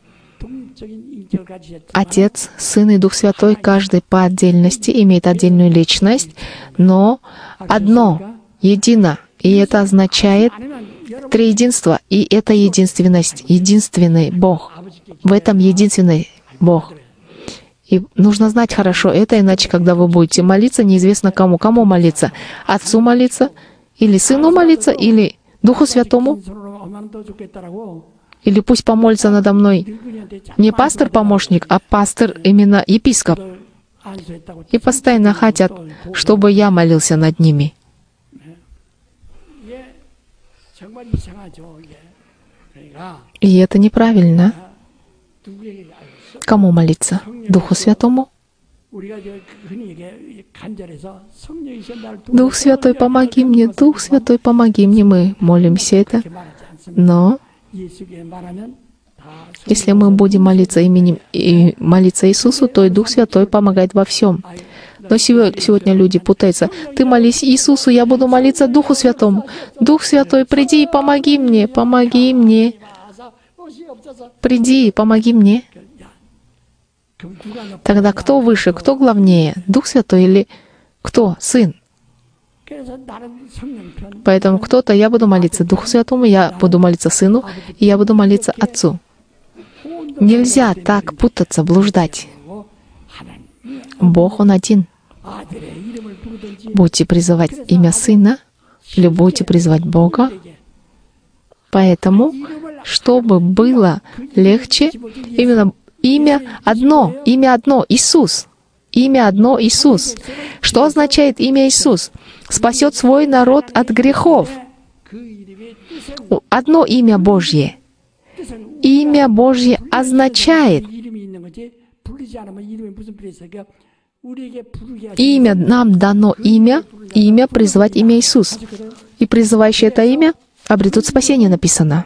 Speaker 1: Отец, Сын и Дух Святой, каждый по отдельности имеет отдельную личность, но одно, едино. И это означает триединство, и это единственность, единственный Бог. В этом единственный Бог. И нужно знать хорошо это, иначе, когда вы будете молиться, неизвестно кому. Кому молиться? Отцу молиться? Или Сыну молиться? Или Духу Святому? Или пусть помолится надо мной не пастор-помощник, а пастор, именно епископ. И постоянно хотят, чтобы я молился над ними. И это неправильно. Кому молиться? Духу Святому? Дух Святой, помоги мне, Дух Святой, помоги мне. Мы молимся это. Но если мы будем молиться именем и молиться Иисусу, то и Дух Святой помогает во всем. Но сегодня люди путаются. Ты молись Иисусу, я буду молиться Духу Святому. Дух Святой, приди и помоги мне, помоги мне. Приди и помоги мне. Тогда кто выше, кто главнее? Дух Святой или кто? Сын. Поэтому кто-то, я буду молиться Духу Святому, я буду молиться Сыну, и я буду молиться Отцу. Нельзя так путаться, блуждать. Бог, Он один. Будете призывать имя Сына, или будете призывать Бога. Поэтому, чтобы было легче, именно имя одно, имя одно, Иисус. Имя одно, Иисус. Что означает имя Иисус? Спасет свой народ от грехов. Одно имя Божье. Имя Божье означает, имя, нам дано имя, имя призывать имя Иисус. И призывающие это имя обретут спасение, написано.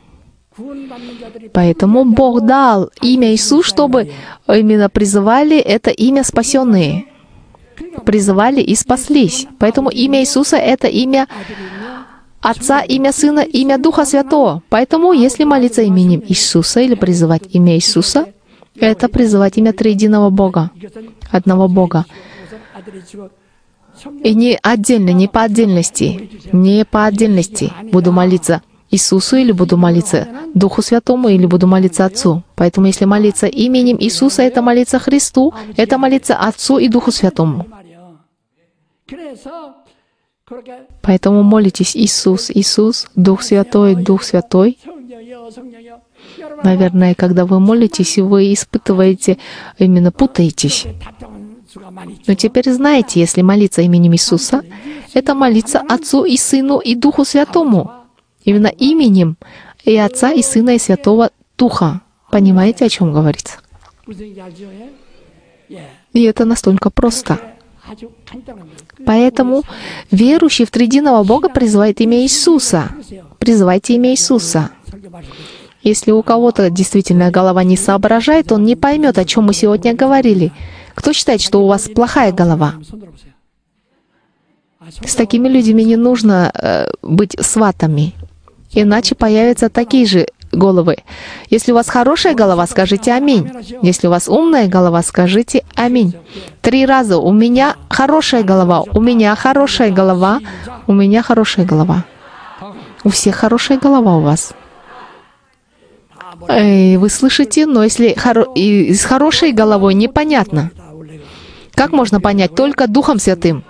Speaker 1: Поэтому Бог дал имя Иисус, чтобы именно призывали это имя спасенные. Призывали и спаслись. Поэтому имя Иисуса — это имя Отца, имя Сына, имя Духа Святого. Поэтому, если молиться именем Иисуса или призывать имя Иисуса, это призывать имя триединого Бога, одного Бога. И не отдельно, не по отдельности, не по отдельности буду молиться Иисусу или буду молиться Духу Святому или буду молиться Отцу. Поэтому если молиться именем Иисуса, это молиться Христу, это молиться Отцу и Духу Святому. Поэтому молитесь Иисус, Иисус, Дух Святой, Дух Святой. Наверное, когда вы молитесь, вы испытываете, именно путаетесь. Но теперь знаете, если молиться именем Иисуса, это молиться Отцу и Сыну и Духу Святому. Именно именем и Отца, и Сына, и Святого Духа. Понимаете, о чем говорится? И это настолько просто. Поэтому верующий в триединого Бога призывает имя Иисуса. Призывайте имя Иисуса. Если у кого-то действительно голова не соображает, он не поймет, о чем мы сегодня говорили. Кто считает, что у вас плохая голова? С такими людьми не нужно э, быть сватами, иначе появятся такие же головы. Если у вас хорошая голова, скажите «Аминь». Если у вас умная голова, скажите «Аминь». Три раза. У меня хорошая голова, у меня хорошая голова, у меня хорошая голова. У всех хорошая голова у вас. И вы слышите, но если хоро... и с хорошей головой непонятно. Как можно понять? Только Духом Святым.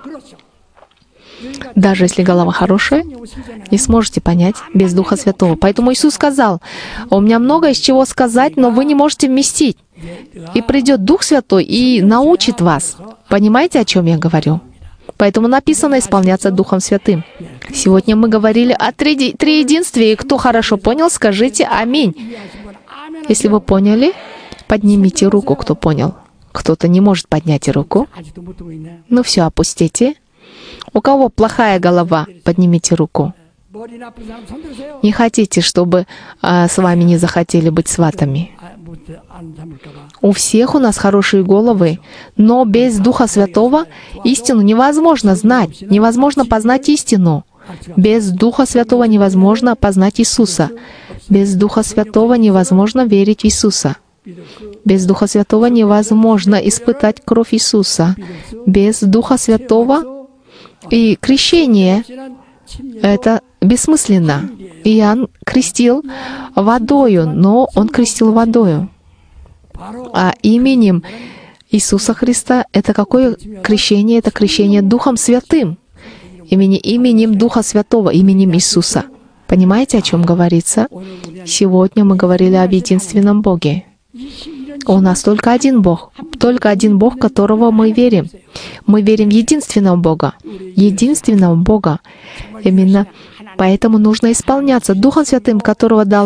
Speaker 1: Даже если голова хорошая, не сможете понять без Духа Святого. Поэтому Иисус сказал: «У меня много из чего сказать, но вы не можете вместить. И придет Дух Святой и научит вас». Понимаете, о чем я говорю? Поэтому написано исполняться Духом Святым. Сегодня мы говорили о триди... триединстве, и кто хорошо понял, скажите «Аминь». Если вы поняли, поднимите руку, кто понял. Кто-то не может поднять руку. Ну все, опустите. У кого плохая голова, поднимите руку. Не хотите, чтобы а, с вами не захотели быть сватами. У всех у нас хорошие головы, но без Духа Святого истину невозможно знать, невозможно познать истину. Без Духа Святого невозможно познать Иисуса. Без Духа Святого невозможно верить в Иисуса. Без Духа Святого невозможно испытать кровь Иисуса. Без Духа Святого и крещение — это бессмысленно. Иоанн крестил водою, но он крестил водою. А именем Иисуса Христа — это какое крещение? Это крещение Духом Святым. Имени, именем Духа Святого, именем Иисуса. Понимаете, о чем говорится? Сегодня мы говорили об единственном Боге. У нас только один Бог, только один Бог, которого мы верим. Мы верим в единственного Бога, единственного Бога. Именно поэтому нужно исполняться Духом Святым, которого дал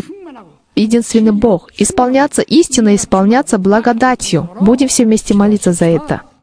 Speaker 1: единственный Бог. Исполняться истиной, исполняться благодатью. Будем все вместе молиться за это.